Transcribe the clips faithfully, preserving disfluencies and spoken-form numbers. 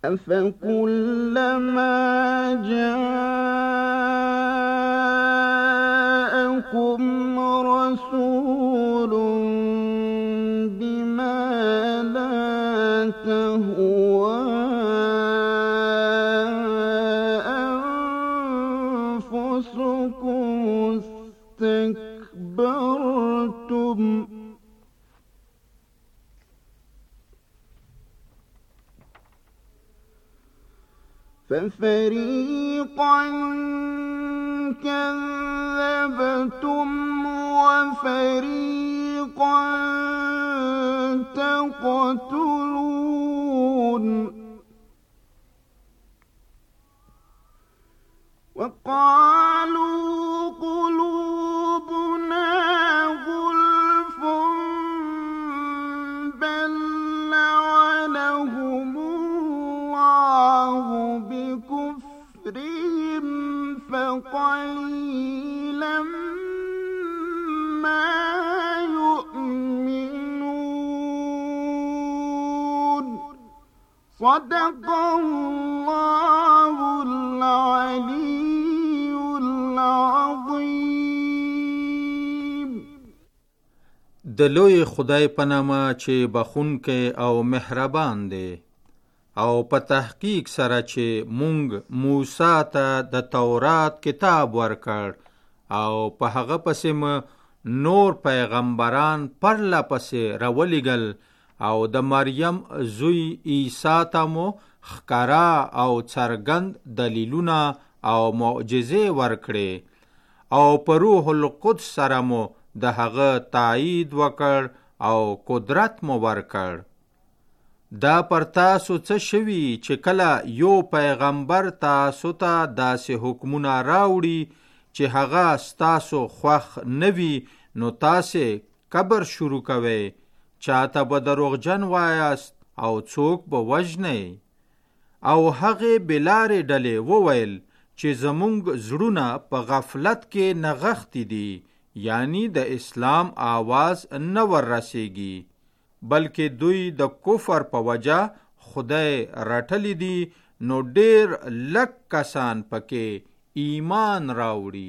أفكلما جاءكم رسول بما لا تهوى أنفسكم استكبرتم ففريقا كذبتم وفريقا تقتلون وقالوا قلوبنا غلف بل لعنهم الله بكفرهم فقليلا ما يؤمنون صدق الله العلي العظيم. د لوی خدای په نامه چې بخښونکی او مهربان دی، او په تحقیق سره چې مونږ موسی ته د تورات کتاب ورکړ او په هغه پسې م نور پیغمبران پرله پسې راولېږل او د مریم زوی عیسی ته مو ښکاره او څرګند دلیلونه او معجزې ورکړې او په روح القدس سره مو د هغه تایید وکړ او قدرت مو ورکړ. دا پر تاسو څه شوي چې کله یو پیغمبر تاسو ته داسې حکمونه راوړي چې هغه ستاسو خوښ نه وي، نو تاسې کبر شروع کوئ، چاته به دروغجن وایاست او څوک به وژنئ. او هغې بلارې ډلې وویل چې زمونږ زړونه په غفلت کې نغښتي دي، یعنی د اسلام آواز نه وررسیږي، بلکې دوی د کفر په وجه خدای رټلی دي، نو ډیر لږ کسان پکې ایمان راوړي.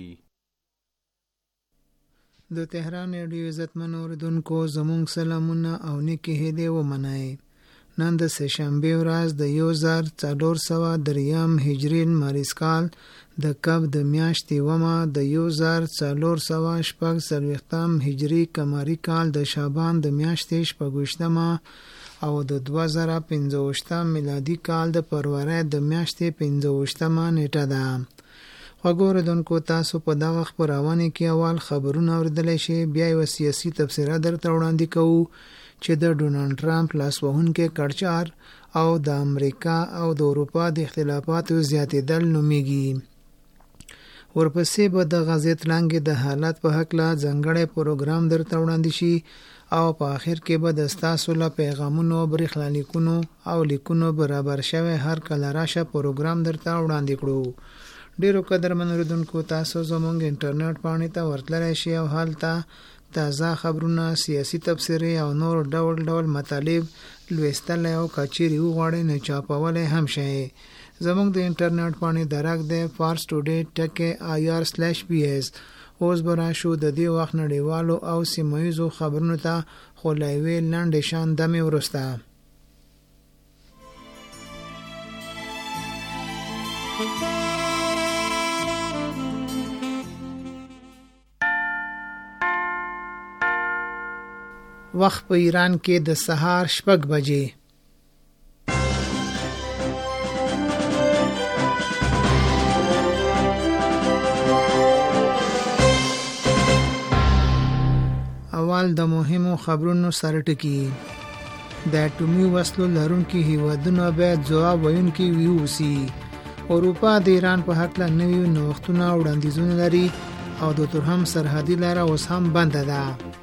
د تهران ریډیو عزتمن اوریدونکو زموږ سلامونه او نیکې هیلې ومنئ. نن د سهشنبې ورځ د یو زر څلور سوه دریم هجري لمریز کال د کب د میاشتې اوومه د یو زر څلور سوه شپږ څلوېښتم هجري قمري کال د شعبان د میاشتې شپږویشتمه او د دوه زره پنځه ویشتم میلادي کال د فروری د میاشتې پنځه ویشتمه نیټه ده. خوږو اورېدونکو، تاسو په دغه خپرونې کې اول خبرونه اورېدلی شئ، بیا یوه سیاسي تبصره درته وړاندې کوو چې د ډونالډ ټرمپ لاسوهونکی کړچار او د امریکا او د اروپا د اختلافاتو زیاتېدل نومیږي. ورپسې به د غزې تلنګې د حالت په هکله ځانګړی پروګرام درته وړاندې شي او په آخر کې به د ستاسو له پیغامونو، برېښنالیکونو او لیکونو برابر شوی هر کله راشه پروګرام درته وړاندې کړو. ډیرو قدرمن اورېدونکو، تاسو زموږ انټرنیټ پاڼې ته ورتللی شئ او هلته تازه خبرونه، سیاسي تبصرې او نور ډول ډول مطالب لوستلی او که چیرې وغواړئ نو چاپولی هم شئ. زموږ د انټرنیټ پاڼې درک دی فارس ټوډې ټکې آی آر سلیش بي ایس. اوس به راشو د دې وخت نړیوالو او سیمه ییزو خبرونو ته، خو له یوې لنډې شان دمې وروسته. وخت په ایران کې د سهار شپږ بجې. اول د مهمو خبرونو سره ټکی. د اټومي وسلو لرونکي هیوادونه باید ځواب ویونکي ویوسي. اروپا د ایران په هکله نوي نوښتونه وړاندیزونه لري او د تورهم سرحدي لاره اوس هم بنده ده.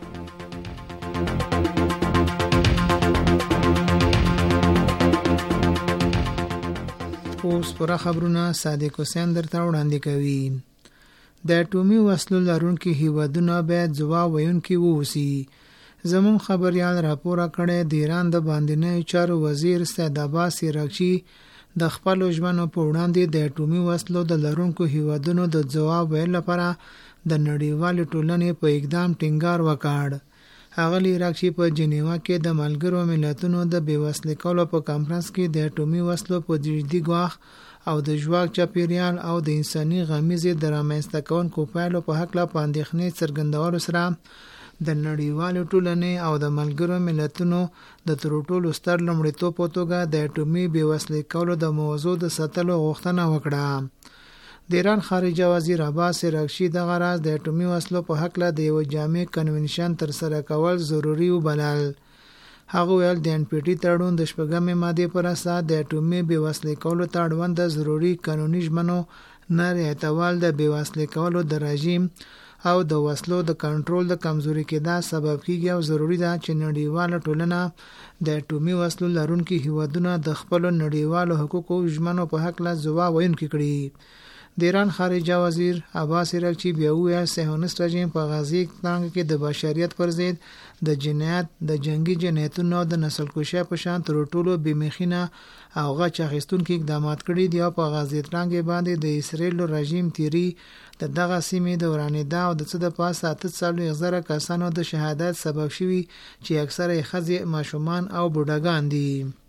اوس پوره خبرونه صادق حسین درته وړاندې کوي. د اټومي وسلو لرونکي هیوادونه باید ځواب ویونکي واوسي. زمون خبریال راپور کړی د ایران د باندنیو چارو وزیر سید عباس عراقچي د خپل ژمنو په وړاندې د اټومي وسلو د لرونکو هیوادونو د ځواب ویلو لپاره د نړیوال ټولنې په اقدام ټینګار وکړ. هغه عراق چې په جنیوا کې د ملګرو ملتونو د بیوسلې کولو په کانفرنس کې د اټومي وسلو په جدي ګواښ او د ژواک چاپیریال او د انساني غمیزې د رامنځته کوونکو پایلو په هکله په اندېښنې څرګندولو سره د نړیوالې ټولنې او د ملګرو ملتونو د تر ټولو ستر لومړیتوب په توګه د اټومي بیوسلې کولو د موضوع د ساتلو غوښتنه وکړه. د ایران خارجه وزیر عباس عراقچي دغه راز د اټومي وسلو په هکله د یو جامع کنونشن ترسره کول ضروري وبلل. هغه ویل د ان پی ټي تړون د شپږمې مادې پر اساس د اټومي بیوسلې کولو ته اړوند ضروري قانوني ژمنو نه رعایتول د بیوسلې کولو د رژیم او د وسلو د کنټرول د کمزوري کېدا سبب کیږي او ضروری ده چې نړیواله ټولنه د اټومي وسلو لرونکي هیوادونه د خپل نړیوالو حقوقو ژمنو په حق لا ځواب ویونکي کړي. د ایران خارجه وزیر عباس عراقچي بیا وویل صهیونیست رژیم په غزې څنګه کې د بشریت پر ضد د جنایت د جنگي جنایتونو د نسل کشۍ په شان تر ټولو بېمخینه او غچ اخیستونکي اقدامات کړي دي او په غزې څنګه باندې د اسرائیل رژیم تیری د دغه سیمې د ورانېدا او د څه د پاسه اته څلوېښت زره کسانو د شهادت سبب شوي چې اکثره یې ښځې ماشومان او بوډاګان دي.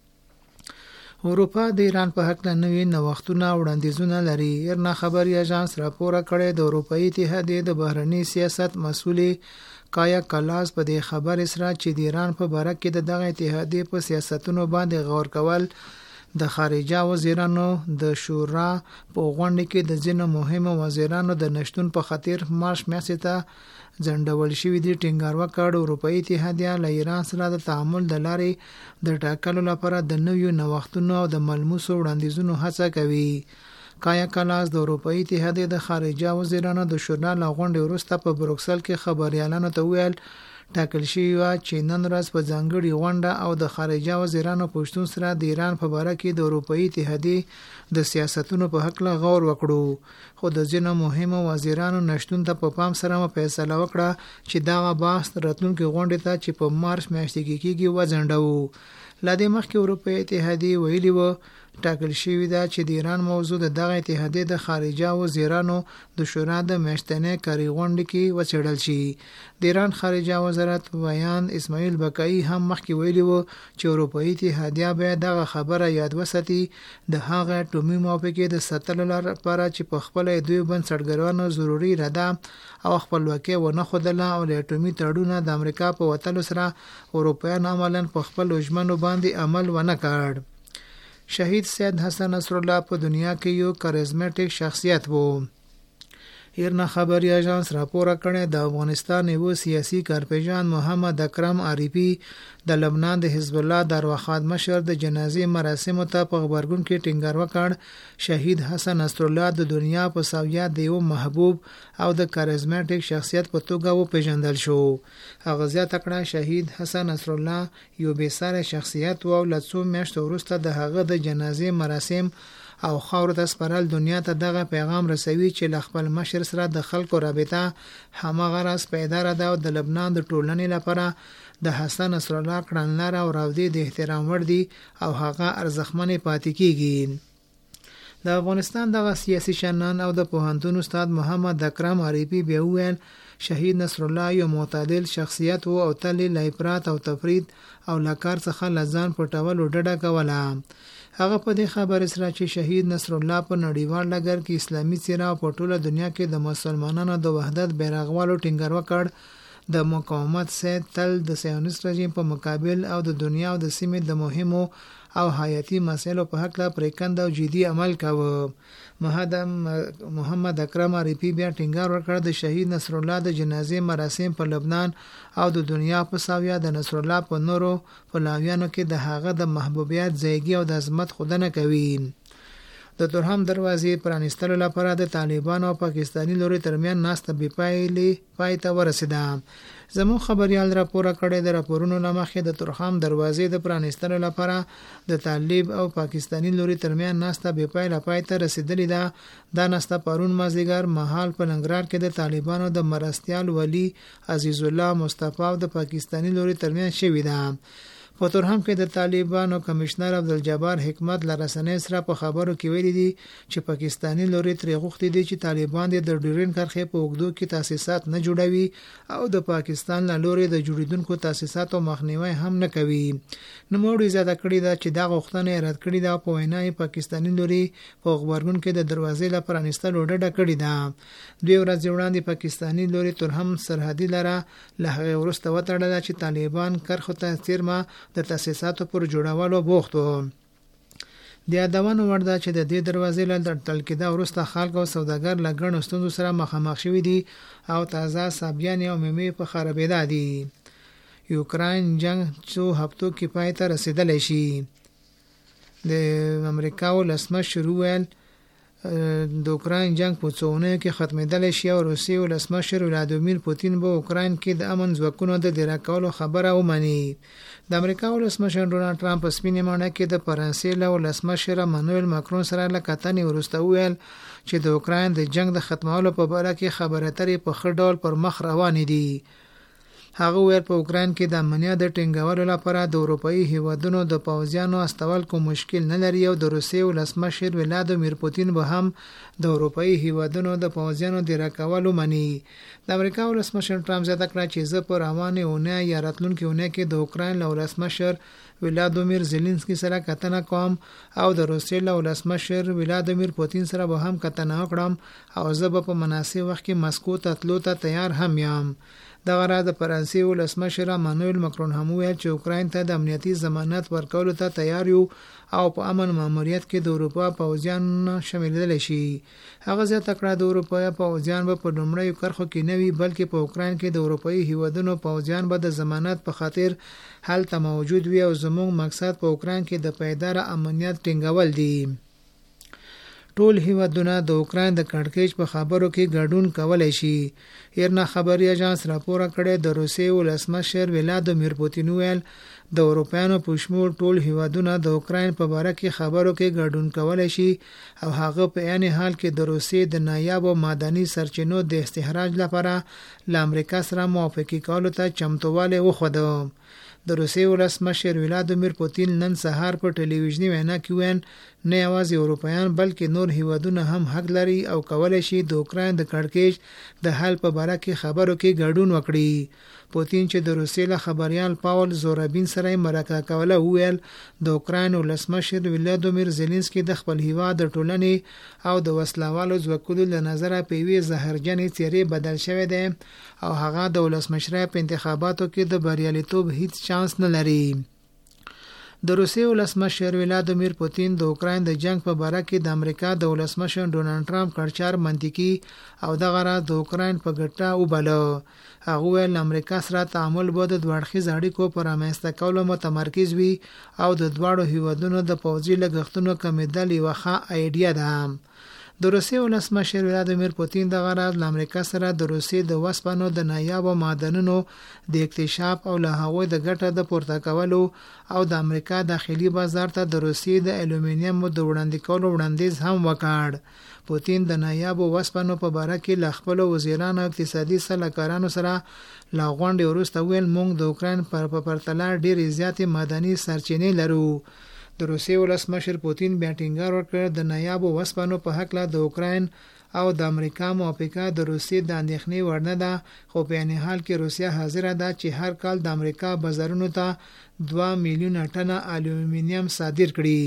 اروپا د ایران په حق له نوې نوښتونه وړاندیزونه لري. ایرنا خبري اژانس راپور کړی د اروپایي اتحادیې د بهرنی سیاست مسؤلې کایا کلاس په دې خبر سره چې د ایران په باره کې د دغه اتحادیې په سیاستونو باندې غور کول د خارجه وزیرانو د شورا په غونډه کې د ځینو مهمو وزیرانو د نشټون په خاطر مارش میاشتې ته ځنډول شوی دی. ټینګار وکړ اروپایي اتحادیه له ایران سره د تعامل د لارې د ټاکلو لپاره د نویو نوښتونو او د ملموسو وړاندیزونو هڅه کوي. کایا کلاس د اروپایي اتحادیې د خارجه وزیرانو د شورا له غونډې وروسته په بروکسل کې خبريالانو ته ویل ټاکل شوی و چې نن ورځ په ځانګړي غونډه او د خارجه وزیرانو پښتون سره د ایران په باره کې د اروپایي اتحادیې د سیاستونو په حق له غور وکړو. خو د ځینو مهمو وزیرانو نشټون ته په پام سره مو فیصله وکړه چې دغه بحث راتلونکي غونډې ته چې په مارچ میاشتې کې کېږي وځنډوو. لا دې مخکې اروپایي اتحادیې ویلي و ټاکل شوی ده چې د ایران موضوع د دغه اتحادیې د خارجه وزیرانو د شورا د میاشتنۍ کاري غونډې کې وڅېړل شي. د ایران خارجه وزارت ویان اسماعیل بقایي هم مخکې ویلي و چې اروپایي اتحادیه باید دغه خبره یاد وساتي د هغه اټومي موافقې د ساتلو لپاره چې په خپله دوی بنسټګرانو ضروري اراده او خپلواکي ونه ښودله او د اټومي تړونه د امریکا په وتلو سره اروپایان عملاً په خپلو ژمنو باندې عمل ونه کړ. شهید سید حسن نصر الله په دنیا کې یو کاریزماټیک شخصیت وو. ایرنا خبري اژانس راپور کړی د افغانستان یو سیاسي کارپیژان محمد اکرم عارفي د لبنان د حزب الله دروخاد مشر د جنازې مراسمو ته په خبرګون کې ټینګار وکړ. شهید حسن نصر الله د دنیا په سویات د یو محبوب او د کاریزماټیک شخصیت په توګه وپېژندل شو. هغه زیاته کړه شهید حسن نصر الله یو بېساره شخصیت و او له څو میاشتو وروسته د هغه د جنازې مراسم او خاور د سپارل دنیا ته دغه پیغام رسوي چې ل خپل مشر سره د خلکو رابطه همغه راز پیدا را ده او د لبنان د ټولنې لپاره د حسن نصر الله کړنلاره او راودي د احترام وړ دي او هغه ارزښتمنې پاتې کیږي. د افغانستان دغه سیاسي شنن او د پوهنتون استاد محمد اکرم عارفي بیا وویل شهید نصر الله یو معتدل شخصیت وو او تل له افراط او تفرید او لکار څخه لزان پټول ډډه کوله. هغه په دې خبره سره چې شهید نصر الله په نړیوال ډګر کې اسلامي څیره په ټوله دنیا کې د مسلمانانو د وحدت بیرغوالو ټینګار وکړ. د مقاومت سید تل د صهیونیست رژیم په مقابل او د دنیا او د سیمې د مهمو او حیاتي مسایلو په حق لا پریکند او جدي عمل کاوه. محمد اکرم عارفي بیا ټینګار ورکړ د شهید نصر الله د جنازې مراسم په لبنان او د دنیا په ساویا د نصر الله په نورو پلاویانو کې د هغه د محبوبیت ځایګي او د عظمت خودنه کوي. د تورهم دروازې پرانیستلو لپاره د طالبانو او پاکستاني لوري ترمن ناسته بې پایلې پای ته ورسېده. زموږ خبريال راپور کړی د راپورونو لمخې د تورهم دروازې د پرانیستلو لپاره د طالب او پاکستاني لوري ترمن ناسته بې پایله پای ته رسیدلې ده. دا ناسته پرون مازدیګر مهال په ننګرهار کې د طالبانو د مرستیال ولی عزیز الله مصطفی او د پاکستاني لوري ترمن شوې ده. په تورهام کې د طالبانو کمشنر عبدالجبار حکمت له رسنۍ سره په خبرو کې ویلي دي چې پاکستانی لوري ترې غوښتي دي چې طالبان د ډیورین کرښې په اوږدو کې تاسیسات نه جوړوي او د پاکستان له لوري د جوړیدونکو تاسیساتو مخنیوي هم نه کوي. نوموړي زیاته کړې ده چې دا غوښتنه رد کړې ده او په وینا یې پاکستانی لوري په غبرګون کې د دروازې لپاره پرانیستلو ډډه کړې ده. دوی ورځې وړاندې پاکستانی لوري تورهام سرحدي لاره له هغې وروسته وتړله چې طالبان کرښو ته څیرمه د تاسیساتو پر جوړولو بوخت وو. د یادونو وړ ده چې د دې دروازې له تړل کېدا وروسته خلک او سوداګر له ګڼو ستونزو سره مخامخ شوي دي او تازه سابیانې او میوې په خرابېدا دي. یوکراین جنگ څو هفتو کې پای ته رسېدلی شي. د امریکا ولسمشر وویل د اوکراین جنگ په څو اونیو کې ختمېدلی شي او روسیې ولسمشر ولادیمیر پوتین به اوکراین کې د امن ځواکونو د ډیره کولو خبره ومني. د امریکا ولسمشر ډونالډ ټرمپ په سپینې ماڼۍ کې د فرانسې له ولسمشر امانویل ماکرون سره له کتنې وروسته وویل چې د اوکراین د جنگ د ختمولو په باره کې خبرې اترې په ښه ډول پر مخ روانې دي. هغه ویل په اوکراین کې د امنیت د ټینګولو لپاره د اروپایي هیوادونو د پوځیانو استول کوم مشکل نه لري او د روسیې ولسمشر ولادیمیر پوتین به هم د اروپایي هیوادونو د پوځیانو د راکولو مني. د امریکا ولسمشر ټرمپ زیاته کړه چې زه په روانې اونۍ یا راتلونکې اونۍ کې د اوکراین له ولسمشر ولادیمیر زيلنسکي سره کتنه کوم او د روسیې له ولسمشر ولادیمیر پوتین سره به هم کتنه وکړم او زه به په مناسب وخت کې مسکو ته تلو ته تیار هم یم. دغه راز د فرانسې ولسمشر امانویل ماکرون هم وویل چې اوکراین ته د امنیتي ضمانت ورکولو ته تیار یو او په امن ماموریت کې د اروپا پوځیان شاملېدلی شي. هغه زیاته کړه د اروپا پوځیان به په لومړیو کرښو کې نه وي بلکې په اوکراین کې د اروپایي هیوادونو پوځیان به د ضمانت په خاطر هلته موجود وي او زموږ مقصد په اوکراین کې د پایدار امنیت ټینګول دي. ټول هیوادونه د اوکراین د کړکېچ په خبرو کې ګډون کولای شي. ایرنا خبري اژانس راپور کړی د روسیې ولسمشر ولادیمیر پوتین ویل د اروپایانو په شمول ټول هیوادونه د اوکراین په باره کې خبرو کې ګډون کولای شي او هغه په عین حال کې د روسیې د نایابو معدني سرچینو د استخراج لپاره له امریکا سره موافقه کولو ته چمتووالی وښوده. د روسیې ولسمشر ولادیمیر پوتین نن سهار په ټلویزیوني وینا کې ویل نه یوازې اروپایان بلکې نور هیوادونه هم حق لري او کولای شي د اوکراین د کړکېچ د حل په باره کې خبرو کې ګډون وکړي. پوتین چې د روسیې له خبريال پاول زورابین سره مرکه کوله ویل د اوکراین ولسمشر ولادیمیر زيلنسکي د خپل هیواد د ټولنې او د وسلوالو ځواکونو له نظره په یوې زهرجنې څیرې بدل شوی دی او هغه د ولسمشرۍ په انتخاباتو کې د بریالیتوب هیڅ چانس نه لري. د روسیې ولسمشر ولادیمیر پوتین د اوکراین د جنگ په باره کې د امریکا د ولسمشر ډونالډ ټرمپ کړچار منطقي او دغه راز د اوکراین په ګټه وباله. هغه ویل امریکا سره تعامل به د دوه اړخیز اړیکو پر رامنځته کولو متمرکز وي او د دواړو هیوادونو د پوځي لګښتونو کمیدل یوه ښه ایډیا ده. د روسیې ولسمشر ولادیمیر پوتین دغه راز له امریکا سره د روسیې د وسپنو د نایابو معدنونو د اکتشاف او له هغوی د ګټه د پورته کولو او د امریکا داخلي بازار ته د روسیې د الومینیم د وړاندې کولو وړاندیز هم وکړ. پوتین د نایابو وسپنو په باره کې له خپلو وزیرانو او اقتصادي سلاکارانو سره له غونډې وروسته ویل موږ د اوکراین په پرتله ډېرې زیاتې معدني سرچینې لرو. د روسیې ولسمشر پوتین بیا ټینګار وکړ د نایابو وسپنو په هکله د اوکراین او د امریکا موافقه د روسیې د اندېښنې وړ نه ده خو په عین حال کې روسیه حاضره ده چې هر کال د امریکا بازارونو ته دوه میلیونه ټنه الومینیم صادر کړي.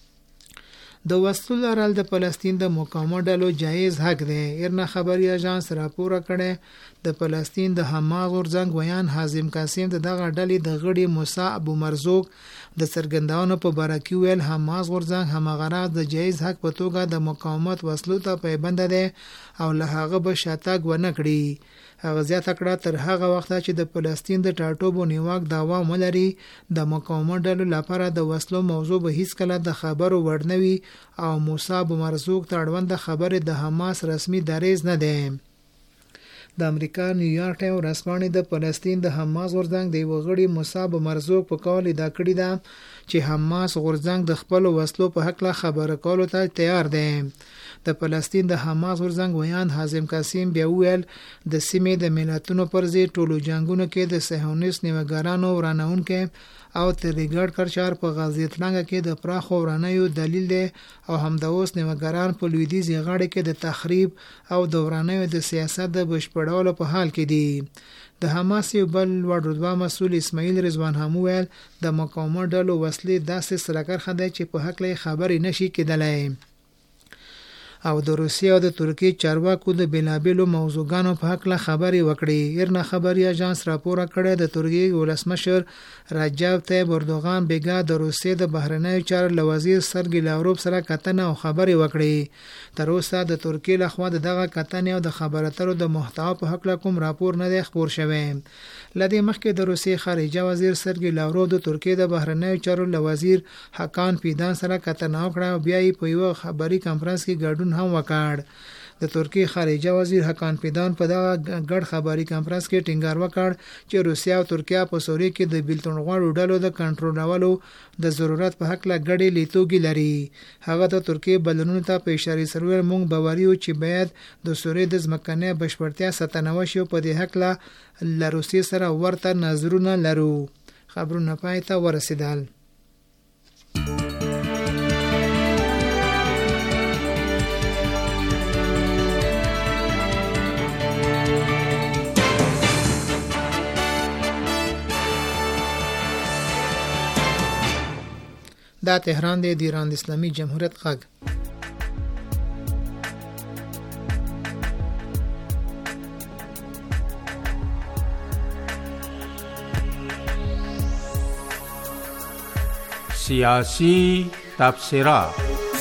د وسلو لرل د فلسطین د مقاومت ډلو جایز حق دی. ایرنا خبري اژانس راپور کړی د فلسطین د حماس غورځنګ ویان حازم قاسم د دغه ډلې د غړي موسی ابو مرزوق د څرګندونو په باره کې ویل حماس غورځنګ همغه راز د جایز حق په توګه د مقاومت وسلو ته پابند دی او له هغه به شاتګ ونه کړي. هغه زیاته کړه تر هغه وخته چې د فلسطین د ټاټوبو نیواک داوا ملري د مقاومت ډلو لپاره د وسلو موضوع به هیڅ کله د خبرو وړ نه وي او موسی ابو مرزوق ته اړوند خبره د حماس رسمي دریز نه ده. د امریکا نیویارک ټایم ورځپاڼې د فلسطین د حماس غورځنګ د یو غړي موسی ابو مرزوق په قول ادعا کړې ده چې حماس غورځنګ د خپل وسلو په حق له خبره کولو ته تیار دی. د فلسطین د حماس ورزنګ ویاند حازم قاسم بیا ویل د سیمې د ملتونو پر ضد ټولو جنگونو کې د صهیونیست نیوګرانو ورانونکو او تریګړ کرچار په غزې تلنګ کې د پراخو ورانیو دلیل دی او همدا اوس نیوګران په لویدیځ غاړه کې د تخریب او د ورانیو د سیاست د بشپړولو په حال کې دي. د حماس یو بل لوړ رتبه مسؤل اسماعیل رضوان هم ویل د مقاومت ډلو وسلې داسې سرکرخه ده چې په حق لې خبرې نشي کېدلای. او د روسیې او د ترکیې چارواکو د بیلابیلو موضوعګانو په حق له خبرې وکړې. ایرنا خبري اژانس راپور کړی د ترکیې ولسمشر رجب طیب اردوغان بیګا د روسیې د بهرنیو چارو له وزیر سرګی لاوروف سره کتنه او خبرې وکړې. تر اوسه د ترکیې لخوا دغه کتنې او د خبرو اترو د محتوا په حق کوم راپور نه دی خبر شوی. لدې مخکې د روسیې خارجه وزیر سرګی لاوروف د ترکیې د بهرنیو چارو له وزیر حکان فیدان سره کتنه وکړه او بیا یې په یو خبري کانفرنس کې ګډون هم وکړ. د ترکیې خارجه وزیر حکان فیدان په دغه ګډ خبري کانفرنس کې ټینګار وکړ چې روسیا او ترکیه په سوریه کې د بیلتون غواړو ډلو د کنټرولولو د ضرورت په حق لا ګډې لیتوګي لري. هغه د ترکیې بلنونو ته په اشاره سره مونږ باوریو چې باید د سوریې د ځمکنۍ بشپړتیا ستنوي شو په دې حق لا روسیې سره ورته نظرونه لرو. خبرونه پای ته ورسیدل. دا تهران دی د ایران د اسلامي جمهوریت غږ. سیاسی تبصرات.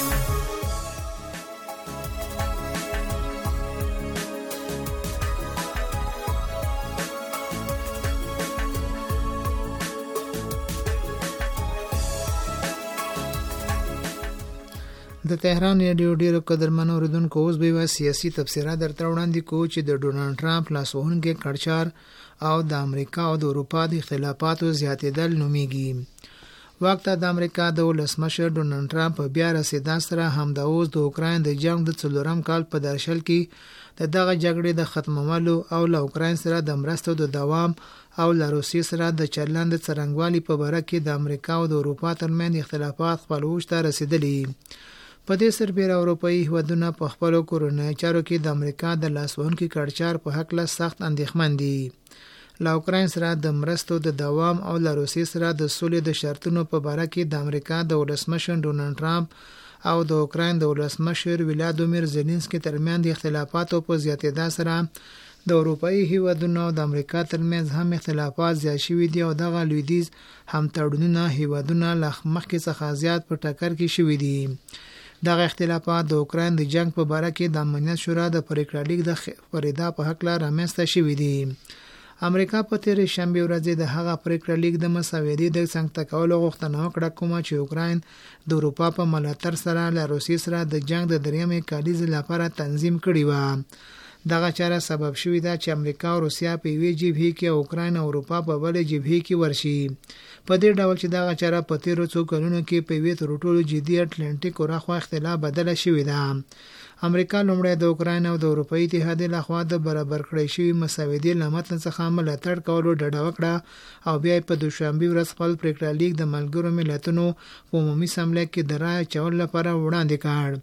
د تهران ریډیو ډیرو قدرمنو اوریدونکو اوس به یو سیاسي تبصره درته وړاندې کوو چې د ډونالډ ټرمپ لاسوهونکي کړچار او د امریکا او د اروپا د اختلافاتو زیاتېدل نومیږي. وخت د امریکا د ولسمشر ډونالډ ټرمپ بیا رسیدان سره همدا اوس د اوکراین د جنگ د څلورم کال په درشل کې د دغه جګړې د ختمولو او له اوکراین سره د مرستو د دوام او له روسیې سره د چلند څرنګوالي په باره کې د امریکا او د اروپا ترمنځ اختلافات خپل اوج ته رسیدلي. په دې سربېره اروپایي هیوادونه په خپلو کورنیو چارو کې د امریکا د لاسوهونکي کړچار په هکله سخت اندېښمن دي. له اوکراین سره د مرستو د دوام او له روسیې سره د سولې د شرطونو په باره کې د امریکا د ولسمشر ډونالډ ټرمپ او د اوکراین د ولسمشر ولادیمیر زيلنسکي ترمنځ د اختلافاتو په زیاتېدا سره د اروپایي هیوادونو او د امریکا ترمنځ هم اختلافات زیات شوي دي او دغه لویدیځ هم تړونونه هیوادونه له مخکې څخه زیات په ټکر کې شوي دي. دغه اختلافات د اوکراین د جنگ په باره کې د امنیت شورا د پریکړه لیک د خبرېدا په حق لا رامنځته شوي دي. امریکا په تیرې شنبه ورځ د هغه پریکړه لیک د مساوي د څنګه تکولو غوښتنه وکړه کومه چې اوکراین د اروپا په ملاتړ سره له روسیې سره د جنگ د دریمې کالیز لپاره تنظیم کړی و. دغه چاره سبب شوې ده چې امریکا او روسیا په یوې جبهې کې او اوکراین او اروپا په بلې جبهې کې ورشي. په دې ډول چې دغه چاره په تیرو څو کلونو کې په یوې تر ټولو جدي اټلانټیک اورخوا اختلاف بدله شوې ده. امریکا لومړی د اوکراین او د اروپایي اتحاد لخوا د برابر کړی شوی مساوي له متن څخه ملاتړ کولو ډډه وکړه او بیا په دوشنبه ورځ خپل پریکړه لیک د ملګرو ملتونو په عمومي سملې کې د رای چول لپاره وړاندې کړ.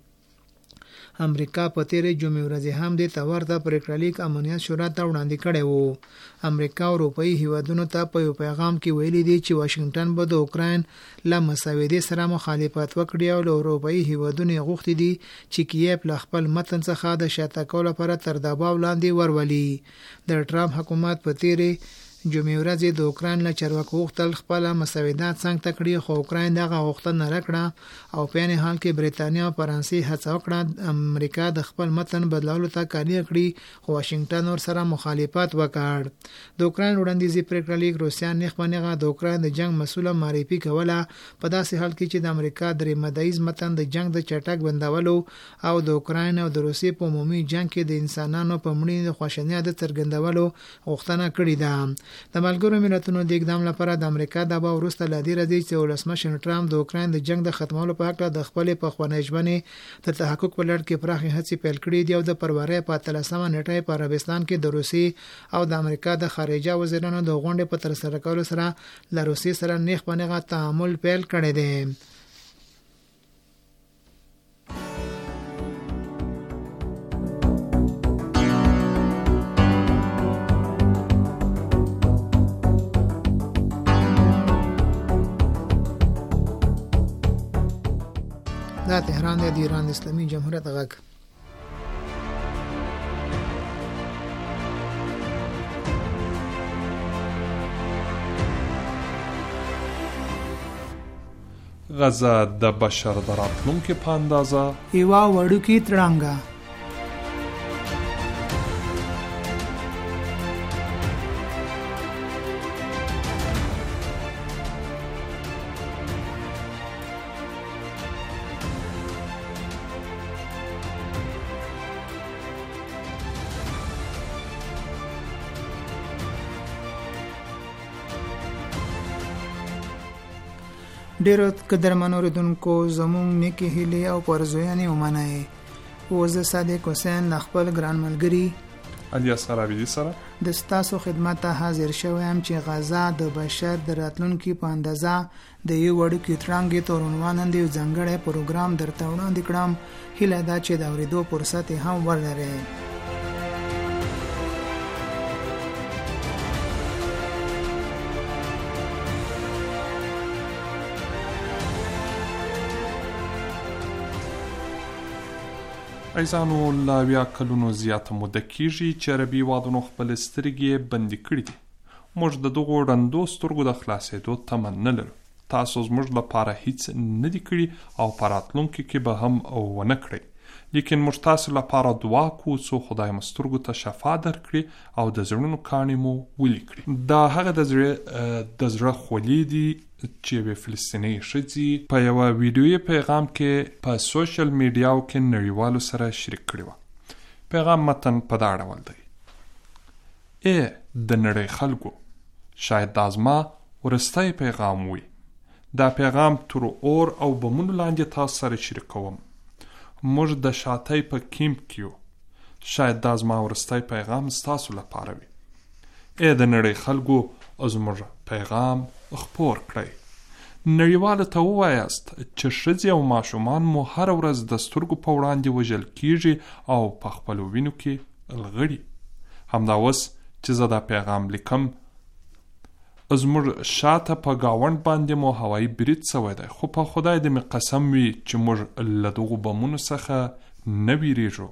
امریکا په تیرې جمعې ورځې هم د تور د پریکړه لیک امنیت شورا ته وړاندې کړی وو. امریکا او اروپایي هیوادونو ته په یو پیغام کې ویلي دي چې واشنگټن به د اوکراین له مساوي سره مخالفت وکړي او له اروپایي هیوادونو غوښتي دي چې کیف له خپل متن څخه د شاته کولو لپاره تر دباو لاندې ورولي. د ټرمپ حکومت په تیرې جمعې ورځ د اوکراین له چارواکو غوښتل خپل مساویدات څنګه تکړي خو اوکراین دغه غوښتنه راکړه او په یانه حال کې بریتانیا او فرانسې هڅه وکړه امریکا د خپل متن بدلولو ته کاریه کړي خو واشنگټن ور سره مخالفت وکړ. د اوکراین وړاندیزي پریکړه لیک روسیا نه خبرنګه د اوکراین د جنگ مسوله معرفي کوله په داسې حال کې چې د امریکا درې مدایز متن د جنگ د چټک بندولو او د اوکراین او د روسیې په عمومي جنگ کې د انسانانو په مړینې د خوشنیا د څرګندولو غوښتنه کړې ده. د ملګرو ملتونو د اقدام لپاره د امریکا د با وروسته لدی راځي چې ولسمشر ټرمپ د اوکراین د جنگ د ختمولو په اړه د خپل پخوانی ژمنې د تحقق په لړ کې پراخه هڅې پیل کړې دي او د فروری په اتلسمه نیټه په عربستان کې د روسي او د امریکا د خارجه وزیرانو د غونډې په ترسره کولو سره له روسي سره نیغ په نیغه تعامل پیل کړی دی. دا تهران دی، د ایران د اسلامي جمهوریت غږ. غزه د بشر د راتلونکي په اندازه یوه وړوکې تړانګه. ډیرو قدرمنو اوریدونکو زموږ نیکې هیلې او پرزویانې ومنئ. او زه صادق حسین له خپل ګران ملګري الیاس عربي سره د ستاسو خدمت ته حاضر شوم چې غزه د بشر د راتلونکي په اندازه د یو وړوکي تړانګې تور عنوان دی ځانګړی پروګرام درته وړاندې کړم. هیله ده چې د اورېدو فرصت هم ولرئ. ایزانو لا ویا کلونو زیاته موده کیږي چې عربي هیوادونو خپل سترګې بندي کړي دي. موږ د دغو ړندو سترګو د خلاصېدو تمه نه لرو. تاسو زموږ لپاره هیڅ نه دي کړي او په راتلونکي کې به هم ونه کړئ. لیکن موږ تاسو لپاره دعا کوو څو خدای مو سترګو ته شفا درکړي او د زړونو کاڼي مو ولي کړي. دا هغه د زړه د زړه خولې دي چې یوې فلسطیني ښځې په یوه ویډیویي پیغام کې په سوشل میډیاو کې نړیوالو سره شریک کړی و. پیغام متن په دا ډول دی: ای د نړۍ خلکو، شاید دا زما وروستی پیغام وي. دا پیغام تر اور او بمونو لاندې تاسو سره شریکوم. موږ د شاتی په کیمپ کې یو. شاید دا زما وروستی پیغام ستاسو لپاره وي. ای د نړۍ خلکو، زموږ پیغام خپور کړئ. نړیوالو ته ووایاست چې ښځې او ماشومان مو هره ورځ د سترګو په وړاندې وژل کیږي او په خپلو وینو کې لغړي. همدا اوس چې زه دا پیغام لیکم، زموږ شاته په ګاونډ باندې مو هوایي برید سوی دی، خو په خدای دې مې قسم وي چې موږ له دغو بمونو څخه نه ویریږو.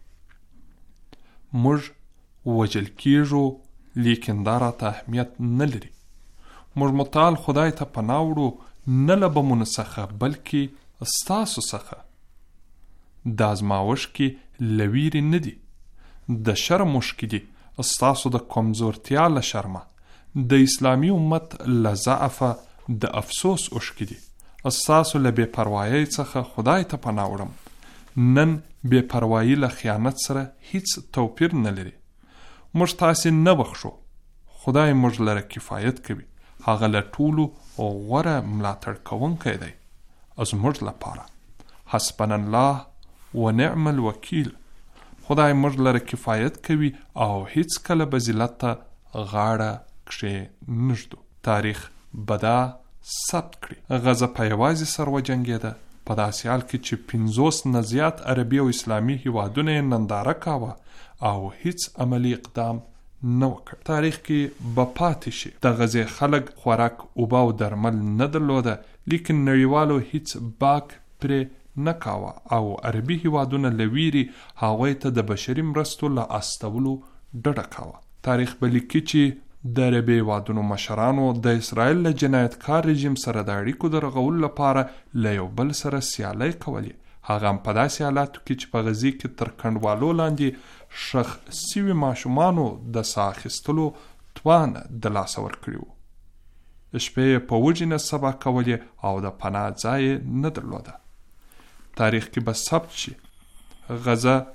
موږ وژل کیږو، لیکن دا راته اهمیت نه لري. موږ متعال خدای ته پناه وړو، نه له بمونو څخه بلکې ستاسو څخه. دا زما اوښکې له ویرې نه دي، د شرم اوښکې دي، ستاسو د کمزورتیا له شرمه، د اسلامي امت له ضعفه د افسوس اوښکې دي. ستاسو له بې پروایۍ څخه خدای ته پناه وړم. نن بې پروایي له خیانت سره هیڅ توپیر نه لري. موږ تاسې نه بخښو. خدای موږ لره کفایت کوي. هغه له ټولو غوره ملاتړ کوونکی دی. زموږ لپاره حسبنا الله و نعم الوکیل. خدای موږ لره کفایت کوي او هیڅ کله به ذلت ته غاړه کښې نږدو. تاریخ به دا ثبت کړي. غزه په یوازې سر وجنګېده، په داسې حال کې چې پنځوس نه زیات عربي او اسلامي هیوادونه یې ننداره کاوه او هیڅ عملی اقدام نه وکړ. تاریخ کې به پاتې شي. د غزې خلک خوراک، اوبه او درمل نه درلوده، لیکن نړیوالو هیڅ باک پرې نه کاوه او عربي هیوادونه له ویرې هغوی ته د بشري مرستو له استولو ډډه کاوه. تاریخ به لیکي چې د عربي هیوادونو مشرانو د اسرائیل له جنایتکار رژیم سره د اړیکو د رغولو لپاره له یو بل سره سیالۍ کولې. هغه هم په داسې حالاتو کې چې په غزې کې تر کنډوالو لاندې ښخ سوي ماشومانو د ساه اخیستلو توان د لاسه ورکړي وو. شپې یې په وږي نه سبا کولې او د پناه ځای نه درلوده. تاریخ کې به ثبت شي. غزه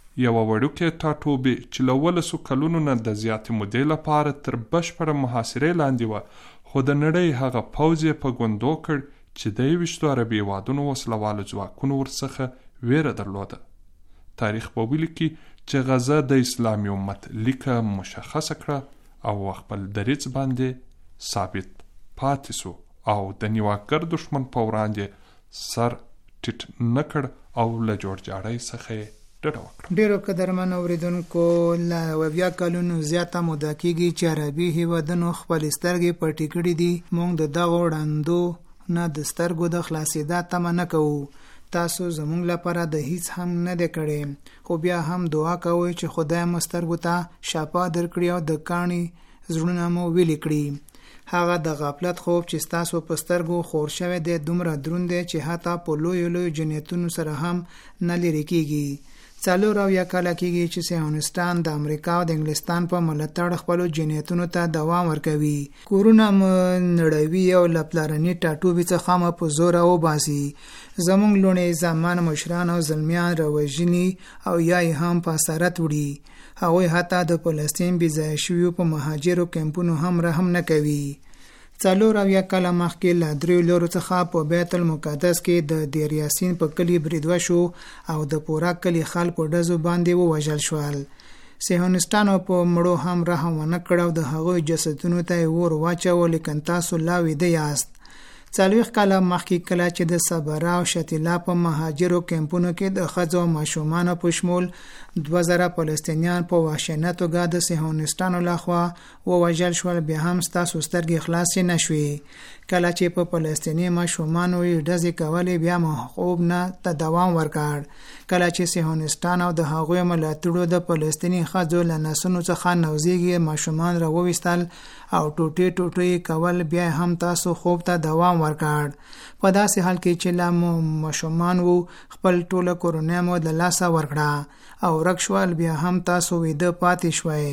یوه وړوکې ټاټوبې چې له ولسو کلونو نه د زیاتې مودې لپاره تر بشپړه محاصرې لاندې وه، خو د نړۍ هغه پوځ یې په ګوندو کړ چې د یویشتو عربي هېوادونو وسلوالو ځواکونو ورڅخه ویره درلوده. تاریخ به ولیکي چې غزه د اسلامي امت لیکه مشخصه کړه او خپل دریځ باندې ثابت پاتې سو او د نیواکګر دښمن په وړاندې سر ټیټ نه کړ او له جوړجاړۍ څخه یې ډډه وکړه. ډیرو قدرمن اوریدونکو، له اویا کلونو زیاته موده کېږي چې عربي هېوادونو خپلې سترګې پټې کړې دي. موږ د دغو ړندو نه د سترګو د خلاصېدا تمه نه کوو. تاسو زموږ لپاره د هیڅ هم نه دی کړی، خو بیا هم دعا کوئ چې خدای مو سترګو ته شفا درکړي او د کاڼي زړونه مو ویلې کړي. هغه د غفلت خوب چې ستاسو په سترګو خور شوی دی دومره دروند دی چې حتی په لویو لویو جنیتونو سره هم نه لرې کېږي. څلور اویا کاله کېږي چې صهیونستان د امریکا او د انګلستان په ملاتړ خپلو جنیتونو ته دوام ورکوي. کورونه مو نړوي او له پلرني ټاټوبي څخه مو په زوره وباسي. زموږ لوڼې زمان مشران او زلمیان راوژني او یا یې هم په اسارت وړي. هغوی حتی د فلسطین بې ځایه شویو په مهاجرو کیمپونو هم رحم نه کوي. څلور اویا کاله مخکې له دریو لورو څخه په بیت المقدس کې د دیر یاسین په کلي برید وشو او د پورا کلي خلک په ډزو باندې ووژل شول. صهیونستانو په مړو هم رحم ونه کړ او د هغوی جسدونو ته یې اور واچاوه، لیکن تاسو لا ویده یاست. څلوېښت کاله مخکې کله چې د صبرا او شتیلا په مهاجرو کیمپونو کې د ښځو او ماشومانو په شمول دوه زره فلسطینیان په وحشیانه توګه د صهیونستانو لخوا ووژل شول، بیا هم ستاسو سترګې خلاصې نه شوې. کله چې په فلسطیني ماشومانو یې ډزې کولې، بیا مو خوب نه ته دوام ورکړ. کله چې صهیونستان او د هغوی ملاتړو د فلسطیني ښځو له نسونو څخه نوزیږي ماشومان راوویستل او ټوټې ټوټې کول، بیا هم تاسو خوب ته دوام ورکړ. په داسې حال کې چې لا مو ماشومان وو، خپل ټوله کورنۍ مو د لاسه ورکړه او ورک شول، بیا هم تاسو ویده پاتې شوئ.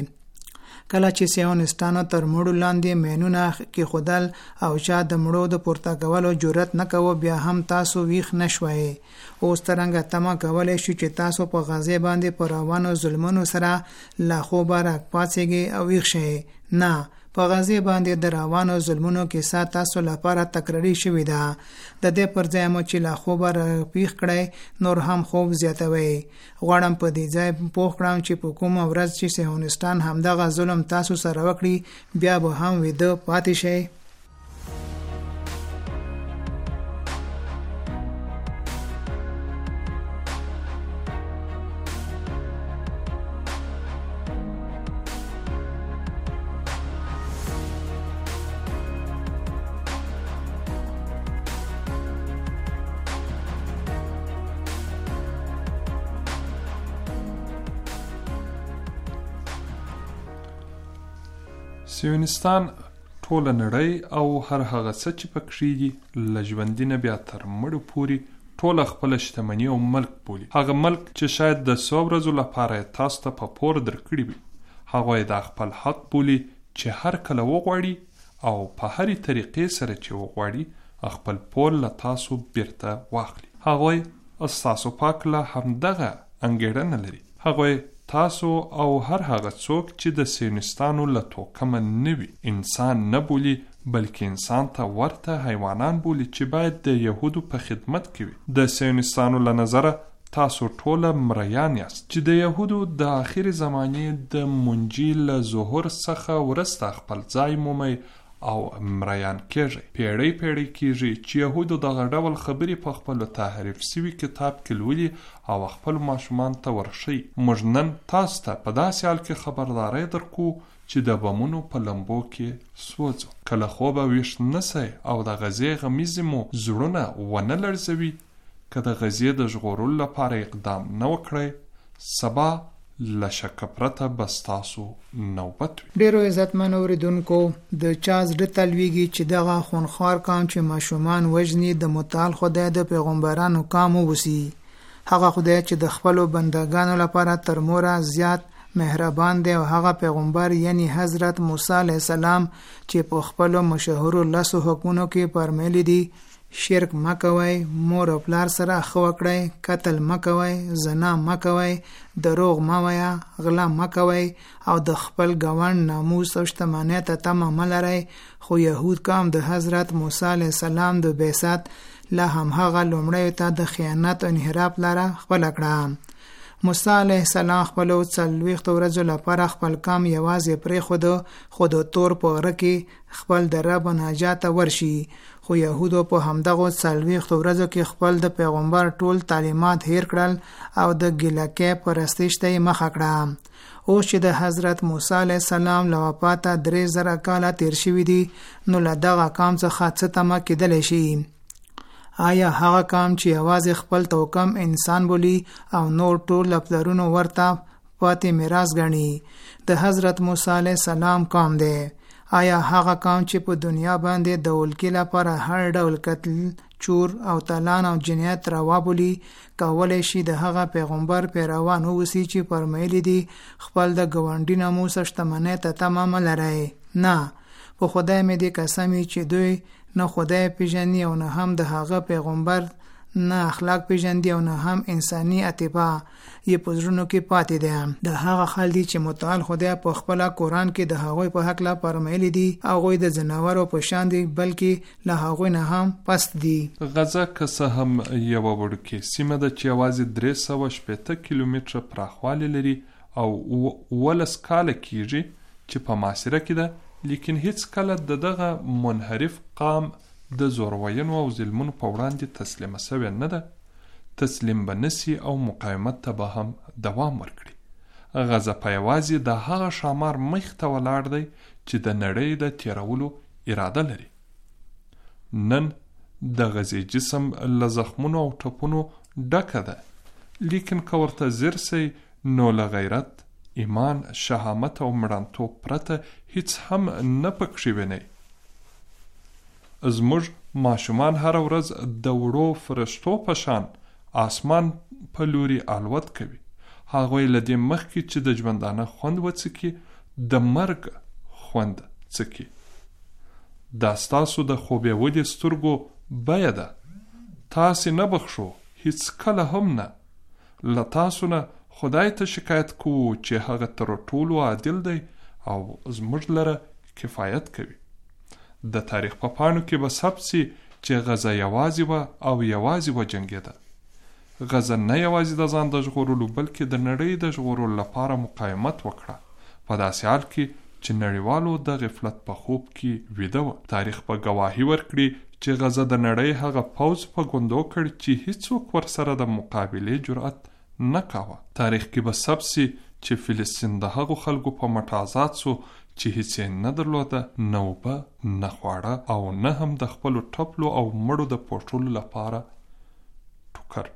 کله چې صهیونستانو تر مړو لاندې مینونه کېښودل او چا د مړو د پورته کولو جرأت نه کوه، بیا هم تاسو ویښ نه شوئ. اوس څرنګه تمه کولی شو چې تاسو په غزې باندې په روانو ظلمونو سره له خوبه راپاڅېږئ او ویښ شئ؟ نه، په غزې باندې د روانو ظلمونو کیسه تاسو لپاره تکراري شوې ده. د دې پر ځای مو چې له خوبه راپیښ کړئ نور هم خوب زیاتوئ. غواړم په دې ځای پوه کړم چې په کومه ورځ چې صهیونستان همدغه ظلم تاسو سره وکړي، بیا به هم ویده پاتې شئ. صهیونستان ټوله نړۍ او هر هغه څه چې پکې دي له ژوندي نه بیا تر مړو پورې ټوله خپله شتمني او ملک بولي. هغه ملک چې شاید د څو ورځو لپاره یې تاسو ته په پور درکړي وي، هغه یې دا خپل حق بولي چې هر کله وغواړي او په هرې طریقې سره چې وغواړي خپل پور له تاسو بیرته واخلي. هغه ستاسو پاک له همدغه انګېرنه لري. هغه تاسو او هر هغه څوک چې د صهیونستانو له توکمه نه وي انسان نه بولي، بلکې انسان ته ورته حیوانان بولي چې باید د یهودو په خدمت کې وي. د صهیونستانو له نظره تاسو ټوله مریان یاست چې د یهودو د آخر زمانې د منجي له ظهور څخه وروسته خپل ځای مومئ او مریان کېږئ. پیړۍ پیړۍ کېږي چې یهودو دغه ډول خبرې په خپلو تحریف سوي کتاب کې لولي او خپل ماشومان ته ورښیي. موږ نن تاسو ته په داسې حال کې خبرداری درکو چې د بمونو په لمبو کې سوځو. کله خوبه ویښ نسئ او د غزې غمیزې مو زړونه ونه لړزوي، که د غزې د ژغورلو لپاره اقدام نه وکړئ، سبا له شکه پرته به ستاسو نوبت وي. ډیرو عزتمن اوریدونکو، د چا زړه ته لویږي چې دغه خونخوار قام چې ماشومان وژني د متعال خدای د پیغمبرانو قام ووسي. هغه خدای چې د خپلو بندګانو لپاره تر موره زیات مهربان دی او هغه پیغمبر یعنی حضرت موسی علیه السلام چې په خپلو مشهورو لسو حکمونو کې فرمایلی دي شرک مکوئ، مور او پلار سره ښه وکړئ، قتل مکوئ، زنا مکوئ، دروغ مویا، غلا مکوئ او د خپل ګاونډ ناموس او شتمنۍ ته تمه ملرئ. خو يهود قوم د حضرت موسی علیه السلام د بعثت لا هم هغه لومړی ته د خیانت او انحراف لاره خپل کړه. موسی علیه السلام خپل څلوېښت ورځو لپاره خپل قوم یوازې پرېښود، خو د تور په غره کې خپل د رب نجات ورشي. خو یهودو په همدغو څلوېښت ورځو کې خپل د پیغمبر ټول تعلیمات هیر کړل او د ګیلکې پرستش ته یې مخه کړه. اوس چې د حضرت موسی علیه السلام له وفاته درې زره کاله تیر شوي دي، نو له دغه قوم څخه څه تمه کېدلی شي؟ آیا هغه قوم چې یوازې خپل توکم انسان بولی او نور ټول لپلرونو ورته پاتې میراث ګڼي د حضرت موسی علیه السلام قوم دی؟ آیا هغه قوم چې په دنیا باندې د ولکې لپاره هر ډول قتل، چور او تالان او جنایت روا بولی، کولی شي د هغه پیغمبر پیروان اوسي چې فرمایلی دي خپل د ګاونډي ناموس شتمنۍ ته تمه مه لرئ؟ نه، په خدای مې دې قسم چې دوی نه خدای پیژني او نه هم د هغه پیغمبر، نه اخلاق پیژندي او نه هم انساني اتباع یې په زړونو کې پاتې دي. د هغه خلک چې متعال خدای په خپل قرآن کې د هغوی په حق لا فرمایلی دي هغوی د ځناورو په شان دي، بلکې له هغوی نه هم پست دي. غزه که څه هم یوه وړوکې سیمه ده چې یوازې درې سوه شپېته کیلومتره پراخوالی لري او اوولس کاله کیږي چې په محاصره کې ده، لیکن هیڅ کله د دغه منحرف قام د زوروینو او ظلمونو په وړاندې تسلیمه سوې نه ده. تسلیم به نسی او مقاومت ته به هم دوام ورکړي. غزه په یوازې د هغه ښامار مخ ته ولاړ دی چې د نړۍ د تیرولو اراده لري. نن د غزې جسم له زخمونو او ټپونو ډکه ده، لیکن که ورته ځیر سئ نو له غیرت، ایمان، شهامت او مړانتوب پرته هیڅ هم نه پکښې وینئ. زموږ ماشومان هره ورځ د وړو فرشتو په شان آسمان په لوري الوت کوي. هغوی له دې مخکې چې د ژوندانه خوند وڅکي، د مرګ خوند څکي. دا ستاسو د خوبېولې سترګو بیه ده. تاسې نه بخښو، هیڅ کله هم نه. له تاسو نه خدای ته شکایت کوو چې هغه تر ټولو عادل دی او زموږ لره کفایت کوي. د تاریخ په پاڼو کې به ثبت سي چې غزه یوازې وه او یوازې وجنګېده. غزه نه یوازې د ځان د ژغورلو بلکې د نړۍ د ژغورلو لپاره مقاومت وکړه، په داسې حال کې چې نړیوالو د غفلت په خوب کې ویده وه. تاریخ به ګواهي ورکړي چې غزه د نړۍ هغه پوځ په ګوندو کړ چې هیڅوک ورسره د مقابلې جرأت نه کاوه. تاریخ کې به ثبت سي چې فلسطین د هغو خلکو په مټ آزاد سو چې هیڅ یې نه درلوده، نه اوبه، نه خواړه او نه هم د خپلو ټپلو او مړو د پوښلو لپاره ټوکر.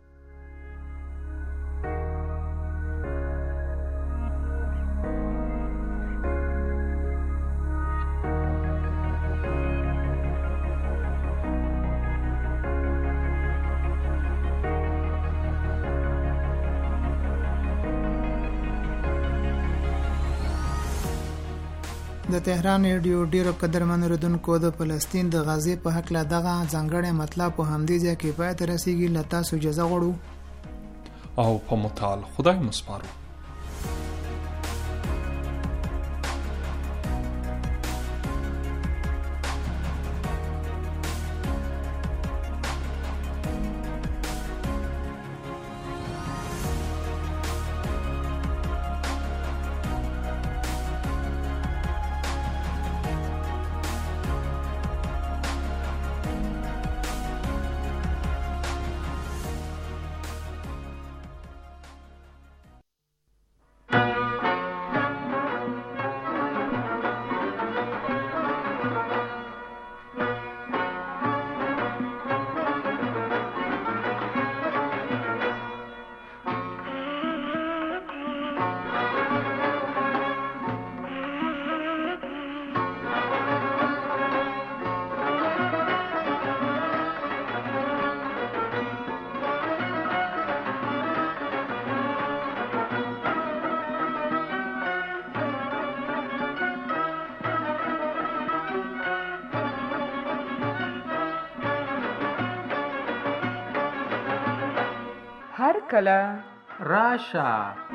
د تهران ریډیو ډیرو قدرمن اوریدونکو، د فلسطین د غزې په حق له دغه ځانګړی مطلب په همدې ځای کې پای ته رسیږي. له تاسو اجازه غواړو او په متعال خدای مو سپارو. کله راشه.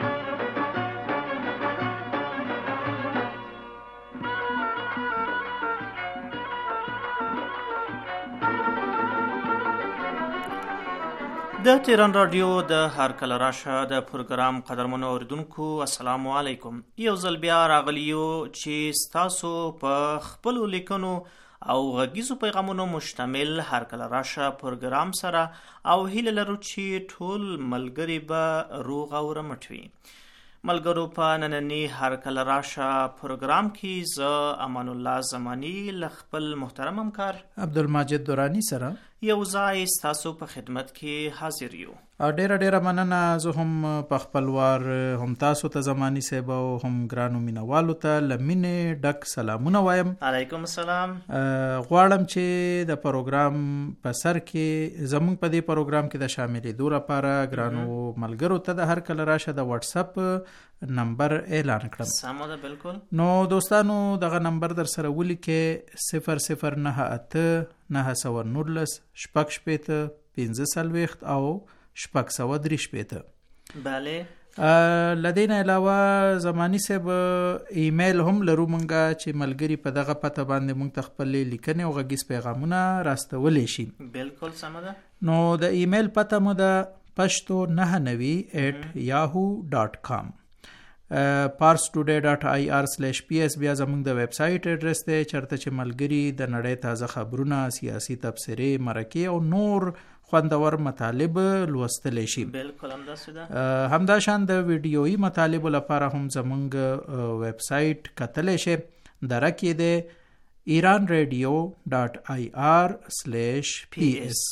د تهران رادیو د هر کله راشه د پروګرام قدرمنو اوریدونکو السلام علیکم. یو ځل بیا راغلیو چې ستاسو په خپلو لیکنو او غږیزو پیغامونو مشتمل هر کله راشه پروګرام سره او هیله لرو چې ټول ملګري به روغ او رمټ وي. ملګرو په نننی هر کله راشه پروګرام کې زه امان الله زمانی له خپل محترم همکار عبدالمجید دورانی سره یو ځای ستاسو په خدمت کې حاضر یو. ډیره ډیره مننه. زه هم په خپل وار هم تاسو ته زمانی صاحب او هم ګرانو مینوالو ته له مینې ډک سلامونه وایم. علیکم السلام. غواړم چې د پروګرام په سر کې زموږ په دې پروګرام کې د شاملېدو لپاره ګرانو ملګرو ته د هر کله راشه د واتس اپ نمبر اعلان کړم. سمه ده بالکل. نو دوستانو دغه نمبر در سره ولیکئ صفر صفر نه اته نه سوه نولس شپږ شپېته پنځه څلوېښت او شپږ سوه درې شپېته. بله. له دې نه علاوه زمانی صاحب ایمیل هم لرو مونږه چې ملګري په دغه پته باندې مونږ ته خپلې لیکنې او غږیز پیغامونه راستولی شي. بالکل سمه ده. نو د ایمیل پته مو ده پشتو نهه نوي ایټ یاهو ډاټ کام پارس ټوډے ډاټ آی آر سلیش پی ایس بیا زموږ د ویب سایټ ایډرس دی چرته چې ملګري د نړۍ تازه خبرونه، سیاسي تبصرې، مرکې او نور خوندور مطالب لوستلی شي. بالکل همداسې ده. همدا شان د ویډیویي مطالبو لپاره هم زموږ ویب سایټ کتلی شي. درک یې دی ایران ریډیو ډاټ آی آر سلیش پی ایس.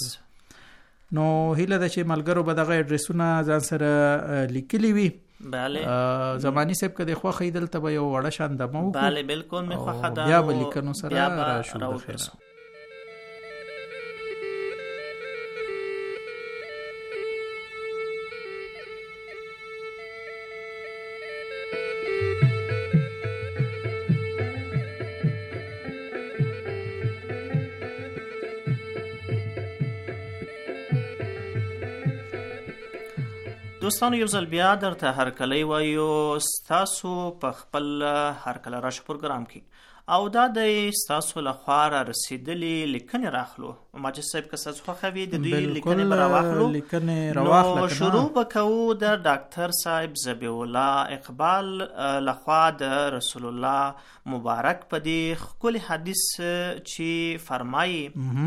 نو هیله ده چې ملګرو به دغه ایډرسونه ځان سره لیکلی وي. بله. زمانی صاحب که د خوښه دلته به یو وړه شان دمه وکړو. بله بالکل می خوښه ده. بیا به لیکنو سره راشو د خیره. دوستانو یو ځل بیا درته هرکلی وایو ستاسو په خپل هرکله راشه پروګرام کې او دا د ستاسو لخوا را رسیدلي لیکنې راخلو. ماجد صاحب که ستاسو خوښوي د دوی لیکنې به راواخلو. لیکنې راواخله. نو شروع به کوو د ډاکټر صاحب ذبیح الله اقبال لخوا د رسول الله مبارک په دې ښکلي حدیث چې فرمایي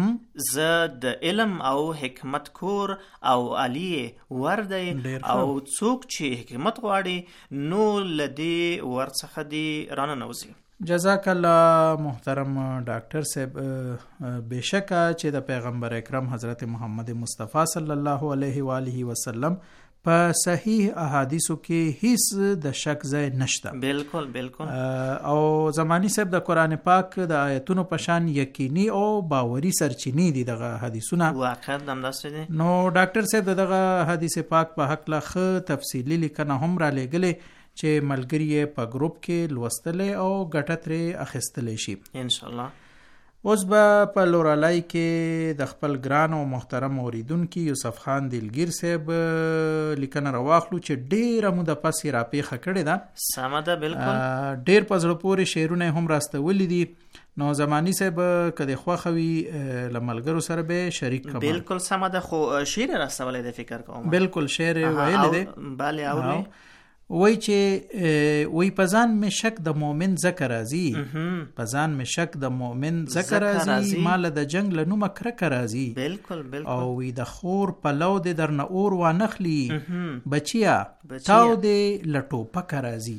زه د علم او حکمت کور او علي ور دی او څوک چې حکمت غواړي نو له دې ور څخه دې راننوځي. جزاک الله محترم ډاکټر صاحب. بشکه چې د پیغمبر اکرم حضرت محمد مصطفی صلی الله علیه و آله وسلم په صحیح احادیثو کې هیڅ د شک ځای نشته. بالکل بالکل. او زمانی صاحب د قرآن پاک د آیتونو په شان یقیني او باوري سرچینې دي دغه حدیثونه. واقعا همداسې دي. نو ډاکټر صاحب دغه حدیث پاک په هکله ښه تفصیلي لیکنه هم را لېږلې چې ملګري یې په ګروپ کې لوستلی او ګټه ترې اخیستلی شي انشاءالله. اوس به په لورالای کې د خپل ګران او محترم اوریدونکي یوسف خان دلګیر صاحب لیکنه راواخلو چې ډېره موده پسې راپېښه کړې ده. سمه ده بالکل. ډېر په زړه پورې شعرونه هم راستولی دي. نو زمانی صاحب که د خوښه وي له ملګرو سره به شریک کړم. بالکل سمه ده. خو شعر راستولی دی فکر کوم. بالکل شعر ویلی دی. بله اوري. وای چې وای پزان می شک د مؤمن ذکر راځي. پزان می شک د مؤمن ذکر راځي. مال د جنگ له نوم کرک راځي. بالکل بالکل. او وی د خور په لو د درنه اور و نخلی بچیا تاو د لټو پک راځي.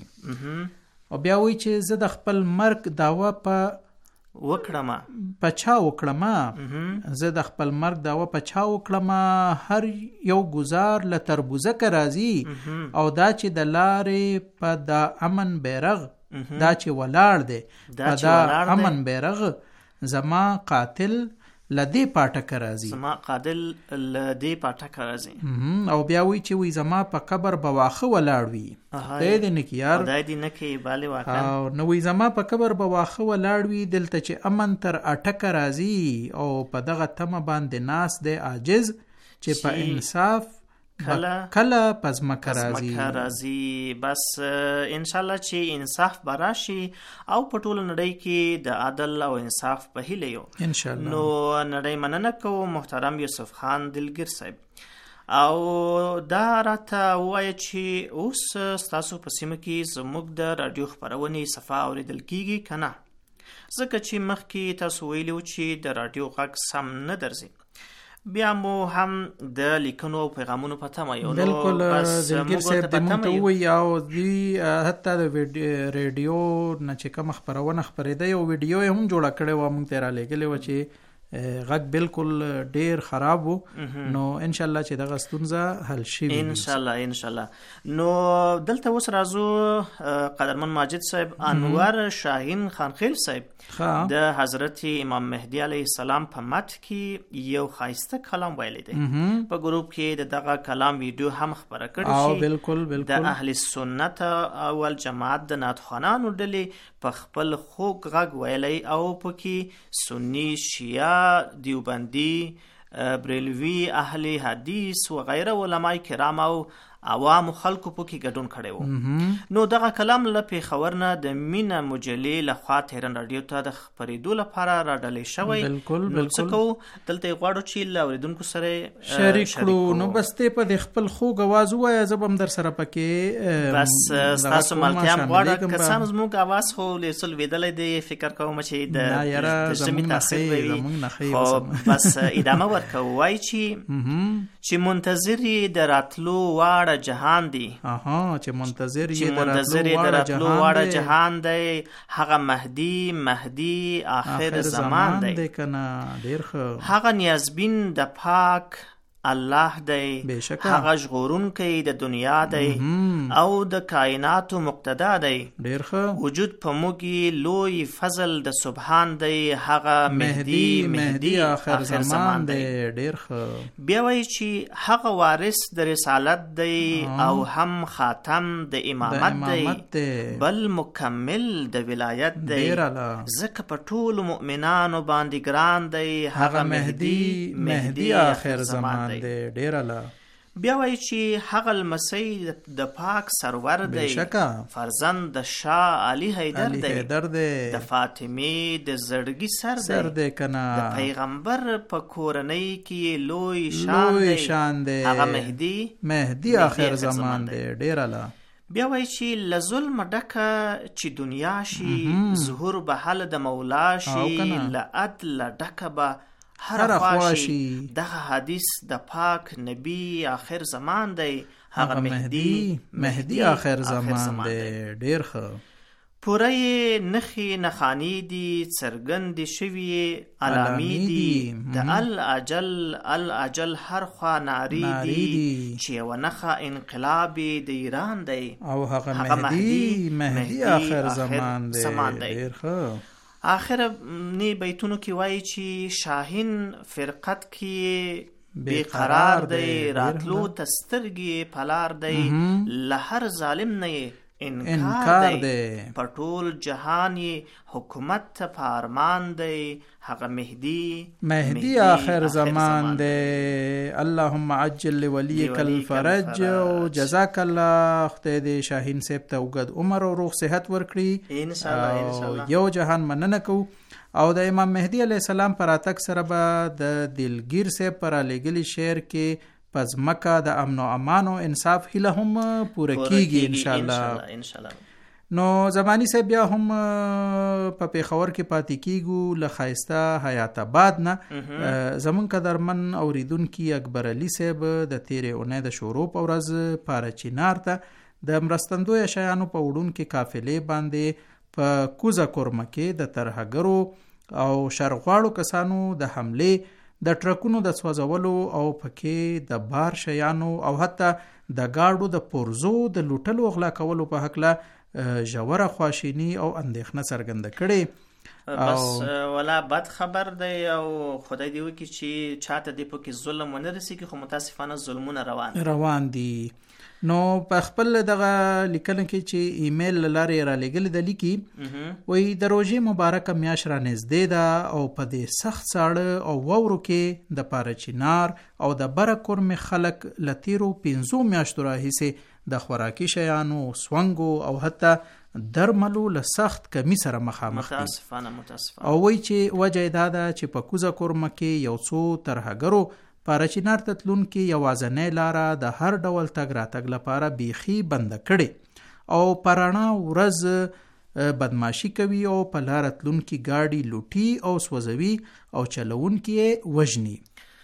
او بیا وای چې زه د خپل مرګ داوا په وکړما پچا وکړما زه د خپل مرګ داوا پچا وکړما هر یو گزار ل تربوزه ک راځي او دا چې د لارې په دا امن بیرغ دا چې ولاړ دی په دا امن بیرغ زما قاتل لدی پاټک راځي زما قاتل لدی پاټک راځي او بیا وی چې وی زما په قبر بواخه ولاړ وي خدای دې نکیار خدای دې نکي بالی واقع او نو وی زما په قبر بواخه ولاړ وي دلته چې امن تر اٹک راځي او په دغه تمه باندې ناس دی عاجز چې په انصاف کله کله پزمکه راځي پزمکه راځي. بس ان شاء الله چې انصاف براشي او په ټول نړۍ کې د عدل او انصاف په هیله یو ان شاء الله. نو نړۍ مننه کوم محترم یوسف خان دلګر صاحب، او دا راته وایي چې اوس ستاسو په سیمه کې زموږ د رادیو خپرونې صفحه اوریدل کیږي که نه؟ ځکه چې مخکې تاسو ویلي و چې د رادیو غږ سم نه درځي، بیا مو هم د لیکنو او پیغامونو په تمه یو. بالکل دلګر صاحب د مونږ ته ووایي او دوی حتی د ریډیو نه چې کومه خپرونه خپرېده یو ویډیو یې هم جوړه کړې وه، موږ ته یې رالیږلې وه چې غږ بالکل ډیر خراب وو. نو ان شاء الله چې دغه ستونزه حل شي ان شاء الله ان شاء الله. نو دلته اوس راځو قدرمن ماجد صاحب، انور شاهین خانخیل صاحب د حضرت امام مهدی علیه السلام په مت کې یو خایسته کلام ویلی دی. په ګروپ کې د دغه کلام ویډیو هم خبره کړې شي. بالکل بالکل د اهل سنت او الجماعت د نعتخوانانو ډلې په خپل خوږ غږ ویلی او پکې سنی، شیعه، دیوبندی، بریلوی، اهل حدیث و غیره علماء کرام او عوام خلکو پکې ګډون کړی وو. نو دغه کلام له پېښور نه د مینا مجلې لخوا تهران رادیو ته د خپرېدو لپاره راډلې شوی. بالکل نو څه کوو دلته یې غواړو چې له اورېدونکو سره شریک کړو. نو بس ته په د خپل خوږ اواز ووایه، زه به هم در سره پکې بس ستاسو ملتیا هم غواړه. که څه زموږ اواز خو لیسل ویدلی دی، فکر کوم چې د ژمي تاثیر به وي، خو بس ادامه ورکوو. وایي چې منتظر یې د راتلو واړه جهان دی. اها چې منتظر یې د راتلو واړه جهان دی، هغه مهدی مهدی آخر زمان دی کنه. ډیر ښه. هغه نیازبین د پاک الله دی، هغه ژغورونکی د دنیا دی او د کائناتو مقتدا دی. ډیر ښه. وجود په موږ لوی فضل د سبحان دی، هغه مهدی مهدی آخر زمان دی. ډیر ښه. بیا وایي چې هغه وارث د رسالت دی او هم خاتم د امامت دی، بل مکمل د ولایت دی. ځکه په ټولو مؤمنانو باندې ګران دی، هغه مهدی مهدی آخر زمان دی. ډیر الله. بیا وایي چې هغه لمسی د پاک سرور دی، فرزند د شاه علي حیدر دی، د فاطمې د زړګي سر دی کنه. د پیغمبر په کورنۍ کې لوی شان دی، هغه مهدی مهدی آخر زمان دی. ډیر الله. بیا وایي چې له ظلم ډکه چې دنیا شي، ظهور به حل د مولا شي، له عدل ډکه به هر خواشي. دغه حدیث د پاک نبی آخر زمان دی، هغه مهدی مهدی آخر زمان دی. ډیر ښه. پوره یې نښې نښانې دي، څرګندې شوي علامې دي، د الاجل الاجل هر خوا نارې دي، چې یوه نښه انقلاب د ایران دی او هغه مهدی مهدی آخر زمان دی. ډیر ښه. آخر نی بیتونو کې وایي چې شاهین فرقت کې بے قرار دی، راتلو تسترګي پلار دی، لهر ظالم نه انکار دی، په ټول جهان حکومت ته پارمان دی، هغه مهدی مهدی آخر زمان دی. اللهم عجل لولیک الفرج. او جزاک الله. خدای دې شاهین صاحب ته اوږد عمر او روغ صحت ورکړي ان شاء الله. ان شاء الله. یو جهان مننه کوو. او د امام مهدی علیه السلام پر اتک سره به د دلګیر صاحب پر لګلی شعر کې پس مکه د امن او امان او انصاف هله هم پوره کیږي ان شاء الله. ان شاء الله. نو زمانی صاحب بیا هم په پیښور کې پاتې کیږو له خایسته حیات آباد نه. زمون قدرمن اوریدونکي اکبر علي صاحب د تیرې اونۍ د شروع په ورځ پاره چینار ته د مرستندوی شیانو په وډون کې قافلې باندې په کوزه کورمه کې د ترهګرو او شرغواړو کسانو د حمله، د ټرکونو د سوځولو او پکې د بار شیانو او حتی د گاډو د پرزو د لوټلو غلا کولو په حق له ژوره خواشینی او اندېښنه څرګنده کړې. بس ولا بد خبر دی او خدای دی وکي چې چاته دی پکې ظلم ونه رسیږي، خو متاسفانه ظلمونه روان روان دي. نو په خپل دغه لیکنه کې چې ایمیل لارې را لګل د لیکي وای د روزې مبارکه میاشت را نږدې ده او په دې سخت ساړه او وورو کې د پاره چینار او د برکور می خلک لتیرو پنځو میاشتو راهیسه د خوراکي شیانو سونګو او حتی درملو له سخت کمی سره مخامخ دي. متاسفانه متاسفانه او وای چې وجه دا ده چې په کوزه کورمه کې یو څو ترهګرو پارچینار ته تلون کې یوازنۍ لاره د هر ډول تګ راتګ لپاره بیخي بنده کړي او پرانا ورځ بدماشي کوي او په لاره تلون کې گاډي لوټي او سوځوي او چلون کې وژني.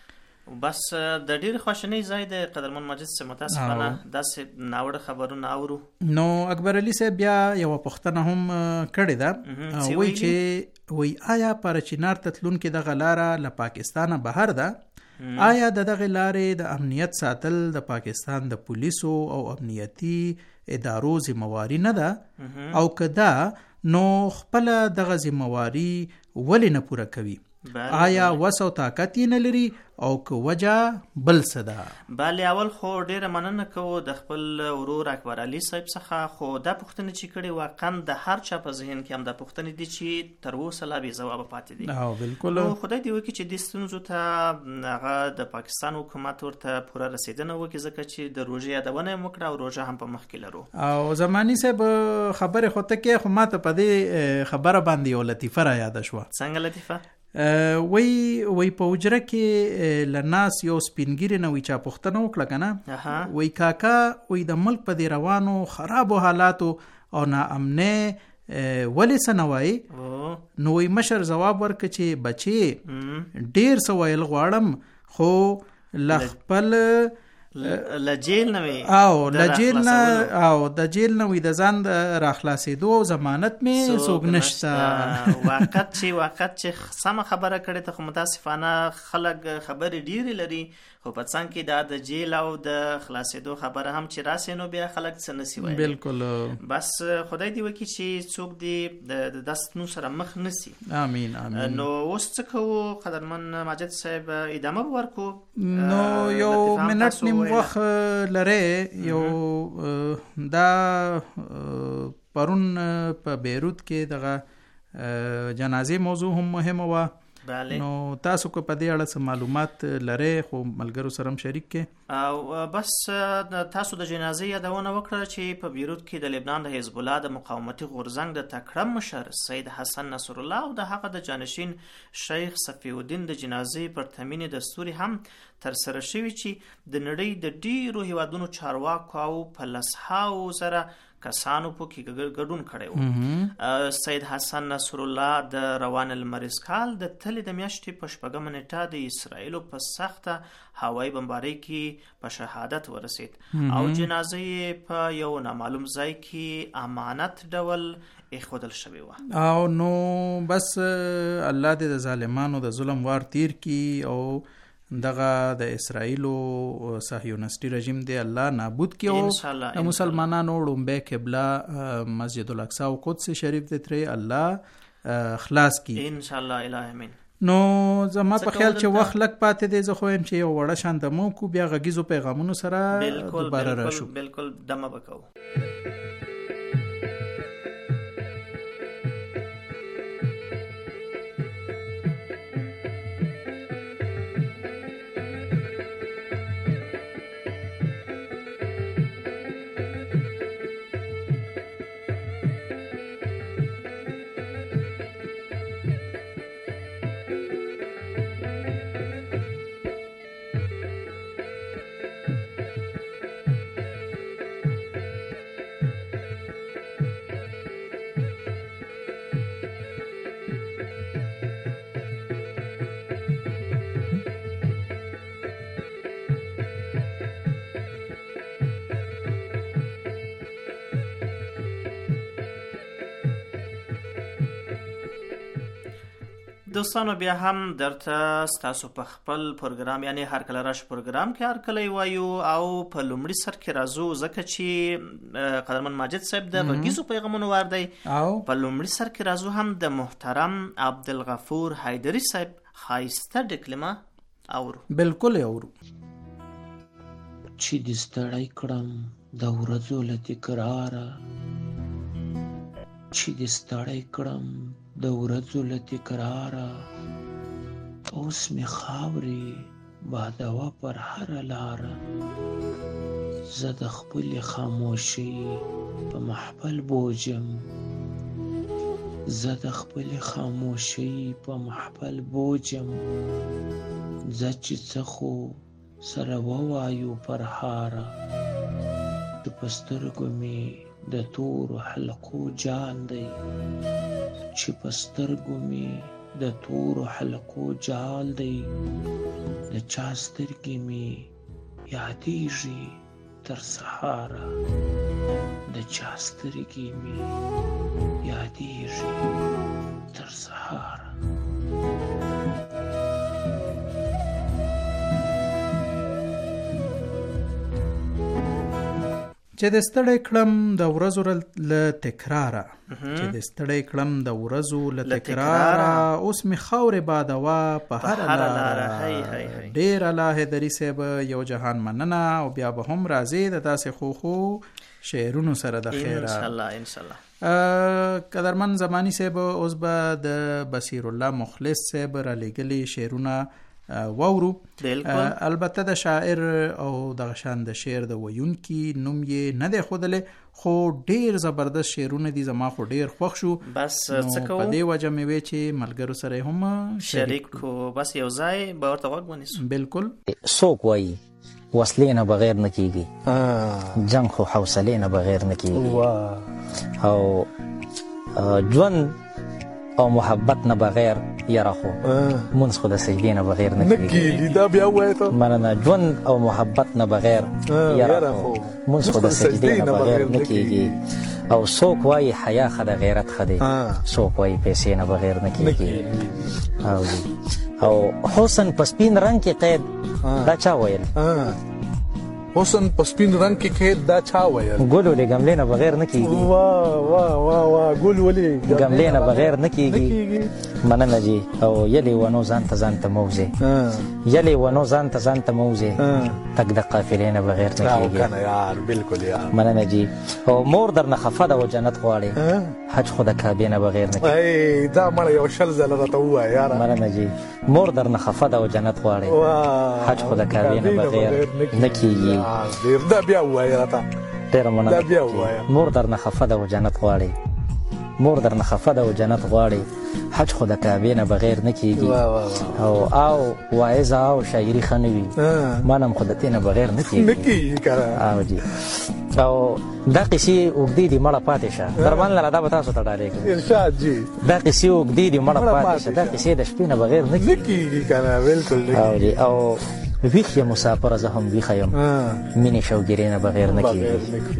بس د ډیر خوشنۍ ځای د قدرمن مجلس څخه متاسفانه داسې ناوړه خبرونه اورو. نو اکبر علي صاحب بیا یو پوښتنه هم کړې ده، وایي چې وایي آیا پارچینار ته تلون کې دغه لاره له پاکستانه بهر ده؟ آیا د دغه لارې د امنیت ساتل د پاکستان د پولیسو او امنیتي ادارو ذمہواری نه ده؟ او که ده نو خپل دغه ذمہواری ولې نه پوره کوي؟ آیا وس او طاقت یې نه لري او که وجه بل څه ده؟ بله اول خو ډیره مننه کوو د خپل ورور اکبر علي صاحب څخه، خو دا پوښتنې چې کړې واقعا د هر چا په ذهن کې هم دا پوښتنې دي چې تر اوسه لا بې ځوابه پاتې دي. او بالکل نو خدای دې وکړي چې دې ستونزو ته هغه د پاکستان حکومت ورته پوره رسیدنه وکړي، ځکه چې د روژې یادونه یې وکړه او روژه هم په مخ کې لرو. او زماني صاحب خبرې خو ته کې، خو ما ته په دې خبره باندې یو لطیفه را یاده شوه. څنګه لطیفه؟ وی وی په حجره کې لناس یو سپینګیری نه وی چا پوښتنه وکړه کنه، وی کاکا وی د ملک په دی روانو خرابو حالاتو او ناامنۍ ولې څه نه وایي؟ نو وی مشر جواب ورکړ چې بچي ډیر څه ویل غواړم خو لخپل لجیل نه وي او لجیل نه او د جیل نه وي د ځان را خلاصېدو او ضمانت می څوک نشته. وقت چې وقت چې سمه خبره کړې ته خو متاسفانه خلک خبرې ډېرې لري، خو په څنګ کې دا د جیل او د خلاصېدو خبره هم چې راسي نو بیا خلک څه نسی وایي. بالکل. بس خدای دې وکړي چې څوک دې د داستنو سره مخ نسی. امین امین. نو اوس څه کوو قدرمن ماجد صاحب؟ ادامه به ورکو. نو یو منټ نیم وخت لره. یو دا پرون په بیروت کې دغه جنازې موضوع هم مهمه وه. نو تاسو کو په دې اړه څه معلومات لرئ خو ملګرو سره هم شریک کې؟ او بس تاسو د جنازې یادونه وکړه چې په بیروت کې د لبنان د حزب الله د مقاومتي غورځنګ د تکړه مشر سید حسن نصر الله او د هغه د جانشین شیخ صفی الدین د جنازې پر تمین دستوري هم تر سره شوی چې د نړۍ د ډیرو هیوادونو چارواکو او په لسهاو سره کسانو پکې ګډون کړی و. سید حسن نصر الله د روان المریز کال د تلې د میاشتې په شپږمه نیټه د اسرائیلو په سخته هوایي بمبارۍ کې په شهادت ورسید او جنازه یې په یو نامعلوم ځای کې امانت ډول ایښودل شوی و. او نو بس الله دې د ظالمانو د ظلم وار تیر کی او دغه د اسرائیلو صهیونیسټي رژیم دی الله نابود کی او د مسلمانانو لومبه قبله مسجد الاقصی او قدس شریف دی ترې الله خلاص کی ان شاء الله الهی امین. نو زما په خیال چې وخت لک پاتې دی، زه خو يم چې یو وړه شان د مو کو بیا غږیزو پیغامونو سره دوباره راشو. بالکل دمه وکاو. دوستانو بیا هم درته ستاسو په خپل پروګرام یعنی هر کله راش پروګرام کې هر کله وایو او په لومړي سر کې راځو ځکه چې قدرمن ماجد صاحب د غږیزو پیغامونو وار دی او په لومړي سر کې راځو هم د محترم عبدالغفور حیدری صاحب خایسته ډکلمه اورو. بالکل اورو. چې د ستړی کړم د ورځو له تکراره، چې د ستړی کړم د ورځو له تکراره، اوس مې خاورې بادوه پر هره لاره. زه د خپلې خاموشۍ په محفل بوجم، زه د خپلې خاموشۍ په محفل بوجم. زه چې څه خو سره ووایو پر هاره، چې په سترګو مې د تورو حلقو جال دی، چې په سترګو مې د تورو حلقو جال دی. د چا سترګې مې یادېږي تر سهاره، د چا سترګې مې یادېږي تر سهاره. چې د ستړی کړم د ورځو له تکراره، چې د ستړی کړم د ورځو له تکراره، اوس می خاورې بادوه په هر لاره. ډیر الله حیدری صاحب یو جهان مننه او بیا به هم راځي د تاسې خو خو شعرونو سره د خیره ان شاء الله ان شاء الله. قدرمن زمانی صاحب اوس به د بصیر الله مخلص صاحب را لګلی شعرونه واورو. البته د شاعر او د غشان د شعر د ویونکي نوم یې نه دی ښودلی، خو ډیر زبردست شعرونه دي، زما خو ډیر خوښ شو. بس څه کوو، په دې وجه مې وی چې ملګرو سره هم شریک کو، بس یو ځای به ورته غوږ ونیسو. بالکل. څوک وایي وسلې نه بغیر نه کیږي، جنگ خو حوصلې نه بغیر نه کیږي، او ژوند او محبت نه بغیر یاره خو مونږ خو د سجدې نه بغیر نه کیږي. دا بیا وایي ته مننه. ژوند او محبت نه بغیر یاره خو مونږ خو د سجدې نه بغیر نه کیږي. او څوک وایي حیا ښه د غیرت ښه دی، څوک وایي پیسې نه بغیر نه کیږي. او او حسن په سپین رنګ کې قید، دا چا ویل؟ حسن په سپین رنګ کې قید، دا چا ویل؟ ګل ولې ګملې نه بغیر نه کیږي. واه واه واه واه ګل ولې ګملې نه بغیر نه کیږي. مننه جی. او یلی ونو ځان ته ځان ته موزه، یلی ونو ځان ته ځان ته موزه، تک د قافلې نه بغیر نه کیږي. کنه یار بالکل یار. مننه جی. او مور درنه خفه ده او جنت غواړي، حج خو د کعبې نه بغیر نه کیږي. ای دا مړ یو شل ځله راته ووایه یار. مننه جی. مور درنه خفه ده او جنت غواړي، حج خو د کعبې نه بغیر نه کیږي. دا بیا ووایه راته. ډیره مننه. دا بیا ووایه. مور درنه خفه ده او جنت غواړي، مور درنه خفه ده او جنت غواړي، حج خو د کعبې نه بغیر نه کیږي. او او واعظه او شاعري ښه نه وي، منم خو د دې نه بغیر نه کیږي. نه کیږي کنه. او جی. او دا قصې اوږدې دي مړه پاتې شه، درمان لره دا به تاسو ته ډالۍ کوم. ارشاد جی. دا قصې اوږدې دي مړه پاتې شه، دا قصې د شپې نه بغیر نه کیږي کنه. بالکل. او جی. او ویښ یم مسافره زه هم ویښه یم، مینې شوګیرې نه بغیر نه کیږي.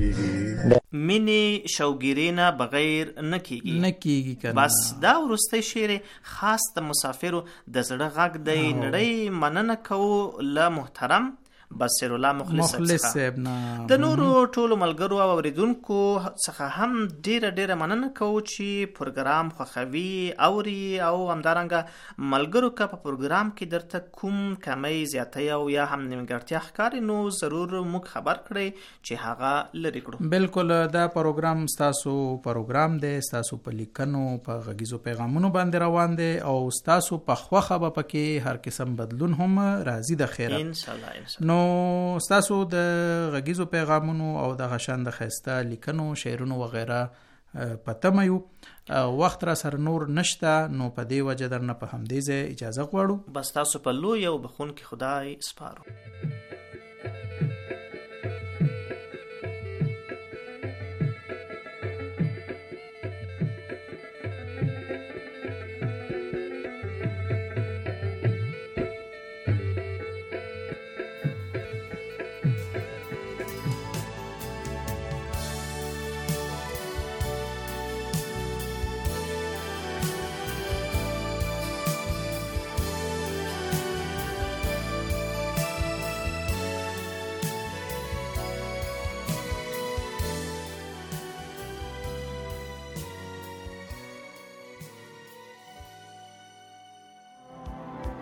مینې شوګیرې نه بغیر نه کیږي نه کیږي کنه. بس دا وروستی شعر خاص د مسافرو د زړه غږ دی. نړۍ مننه کوو له محترم بصیر الله مخلص صاحب نه، د نورو ټولو ملګرو او اوریدونکو څخه هم ډیره ډیره مننه کوو چې پروګرام خوښوي اوري، او همدارنګه ملګرو که په پروګرام کې درته کوم کمی زیاتی او یا هم نیمګړتیا ښکاري نو ضرور موږ خبر کړئ چې هغه لرې کړو. بالکل. دا پروګرام ستاسو پروګرام دی، ستاسو په لیکنو په غږیزو پیغامونو باندې روان دی، او ستاسو په خوښه به پکې هر قسم بدلون هم راځي د خیره ان شاء الله. نو ستاسو د غږیزو پیغامونو او د غشان د ښایسته لیکنو شعرونو وغیره پته یو وخت را سره نور نشته، نو په دې وجه درنه په همدې ځای اجازه غواړو. بس تاسو په لوی او بخونکي خدای سپارو.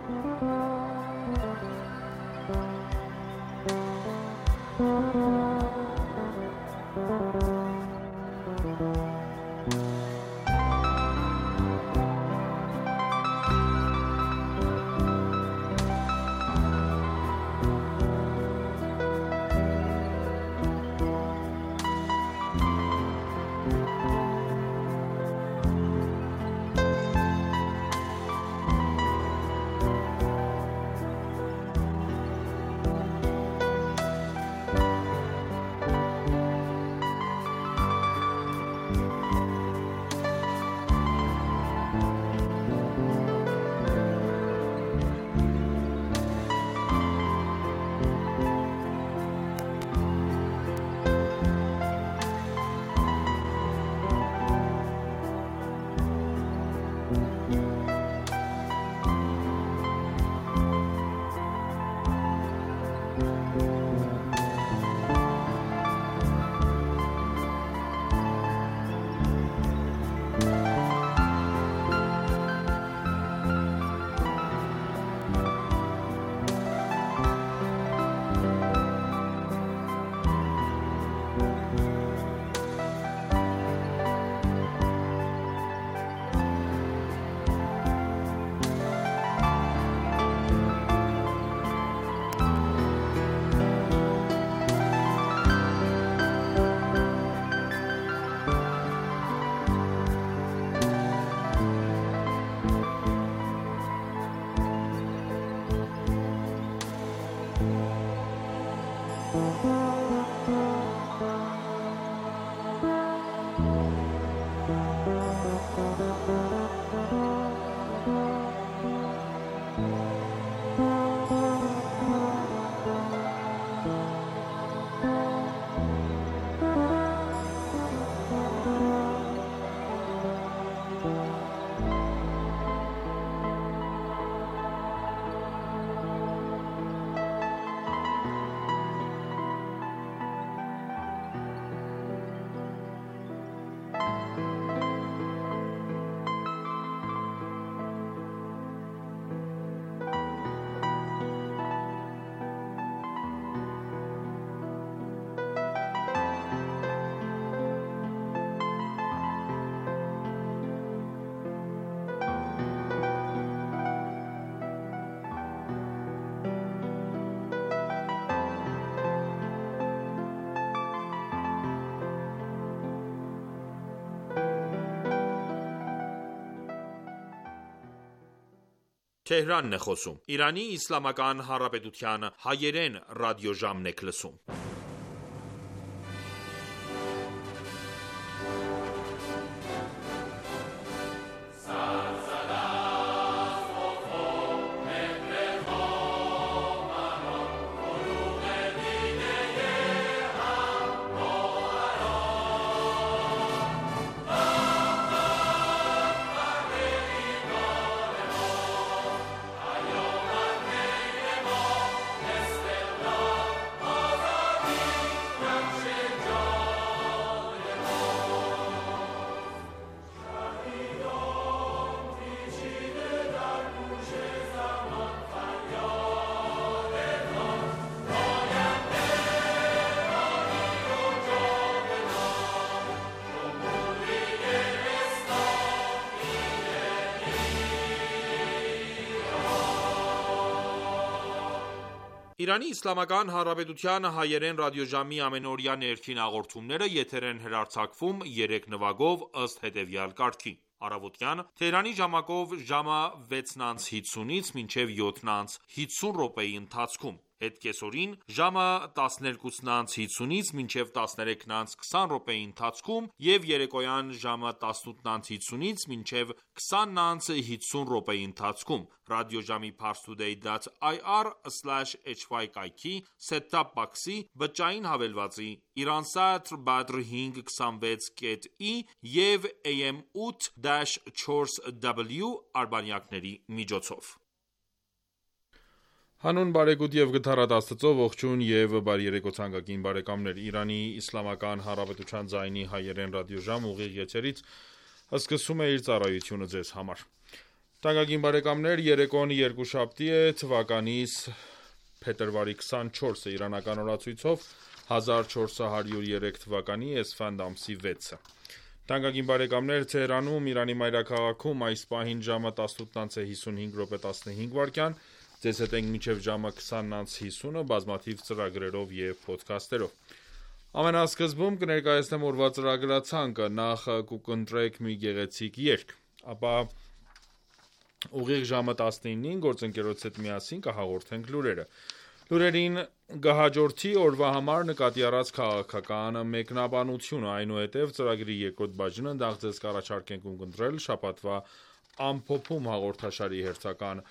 Թեհրանն է խոսում։ Իրանի Իսլամական Հանրապետության հայերեն ռադիոժամն եք լսում։ Իրանի Իսլամական Հանրապետության հայերեն ռադիոժամի ամենօրյա ներքին հաղորդումները եթեր են հեռարձակվում երեք նվագով ըստ հետևյալ կարգի. Առավոտյան Թեհրանի ժամակով ժամը վեցն անց հինգից մինչև յոթն անց հինգ րոպեի ընթացքում, հետ կեսօրին ժամը տասներկուսն անց հինգից մինչև տասներեքն անց քսան րոպեի ընթացքում եւ երեկոյան ժամը տասնութն անց հինգից մինչև քսանն անց հինգ րոպեի ընթացքում ռադիոժամի parstoday dot i r slash h y կայքի set-top box-ի բջջային հավելվածի Iransat Badr հինգ քսանվեց կետ ի եւ A M ութ չորս W արբանյակների միջոցով։ Հանուն բարեգութ եւ գթառատ Աստծո ողջույն եւ բարի երեկո ցանկագին բարեկամներ։ Իրանի Իսլամական Հանրապետության ձայնի հայերեն ռադիոժամ ուղիղ եթերից սկսում է իր ծառայությունը ձեզ համար։ Տանկագին բարեկամներ, երեկոն երկուշաբթի է, թվականիս փետրվարի քսանչորսը իրանական օրացույցով հազար չորս հարյուր երեք թվականի էսֆանդ ամսի վեցը։ Տանկագին բարեկամներ, Թեհրանում, Իրանի մայրաքաղաքում այս պահին ժամը տասնութ հիսունհինգ րոպե տասնհինգ վայրկյան, ձեզ հետ ենք մինչև ժամը քսան հիսունը բազմաթիվ ծրագրերով և փոդքասթերով։ Ամենասկզբում կներկայացնեմ օրվա ծրագրացանկը, նախ կուկընտրեք մի գեղեցիկ երգ, ապա ուղիղ ժամը տասնինին գործընկերոջ հետ միասին կհաղորդենք լուրերը։ Լուրերին կհաջորդի օրվա համար նկատի առած քաղաքական մեկնաբանությունը, այնուհետև ծրագրի երկրորդ բաժինը նախ ձեզ կառաջարկենք ունկնդրել շաբաթվա ամփոփում հաղորդաշարի հերթական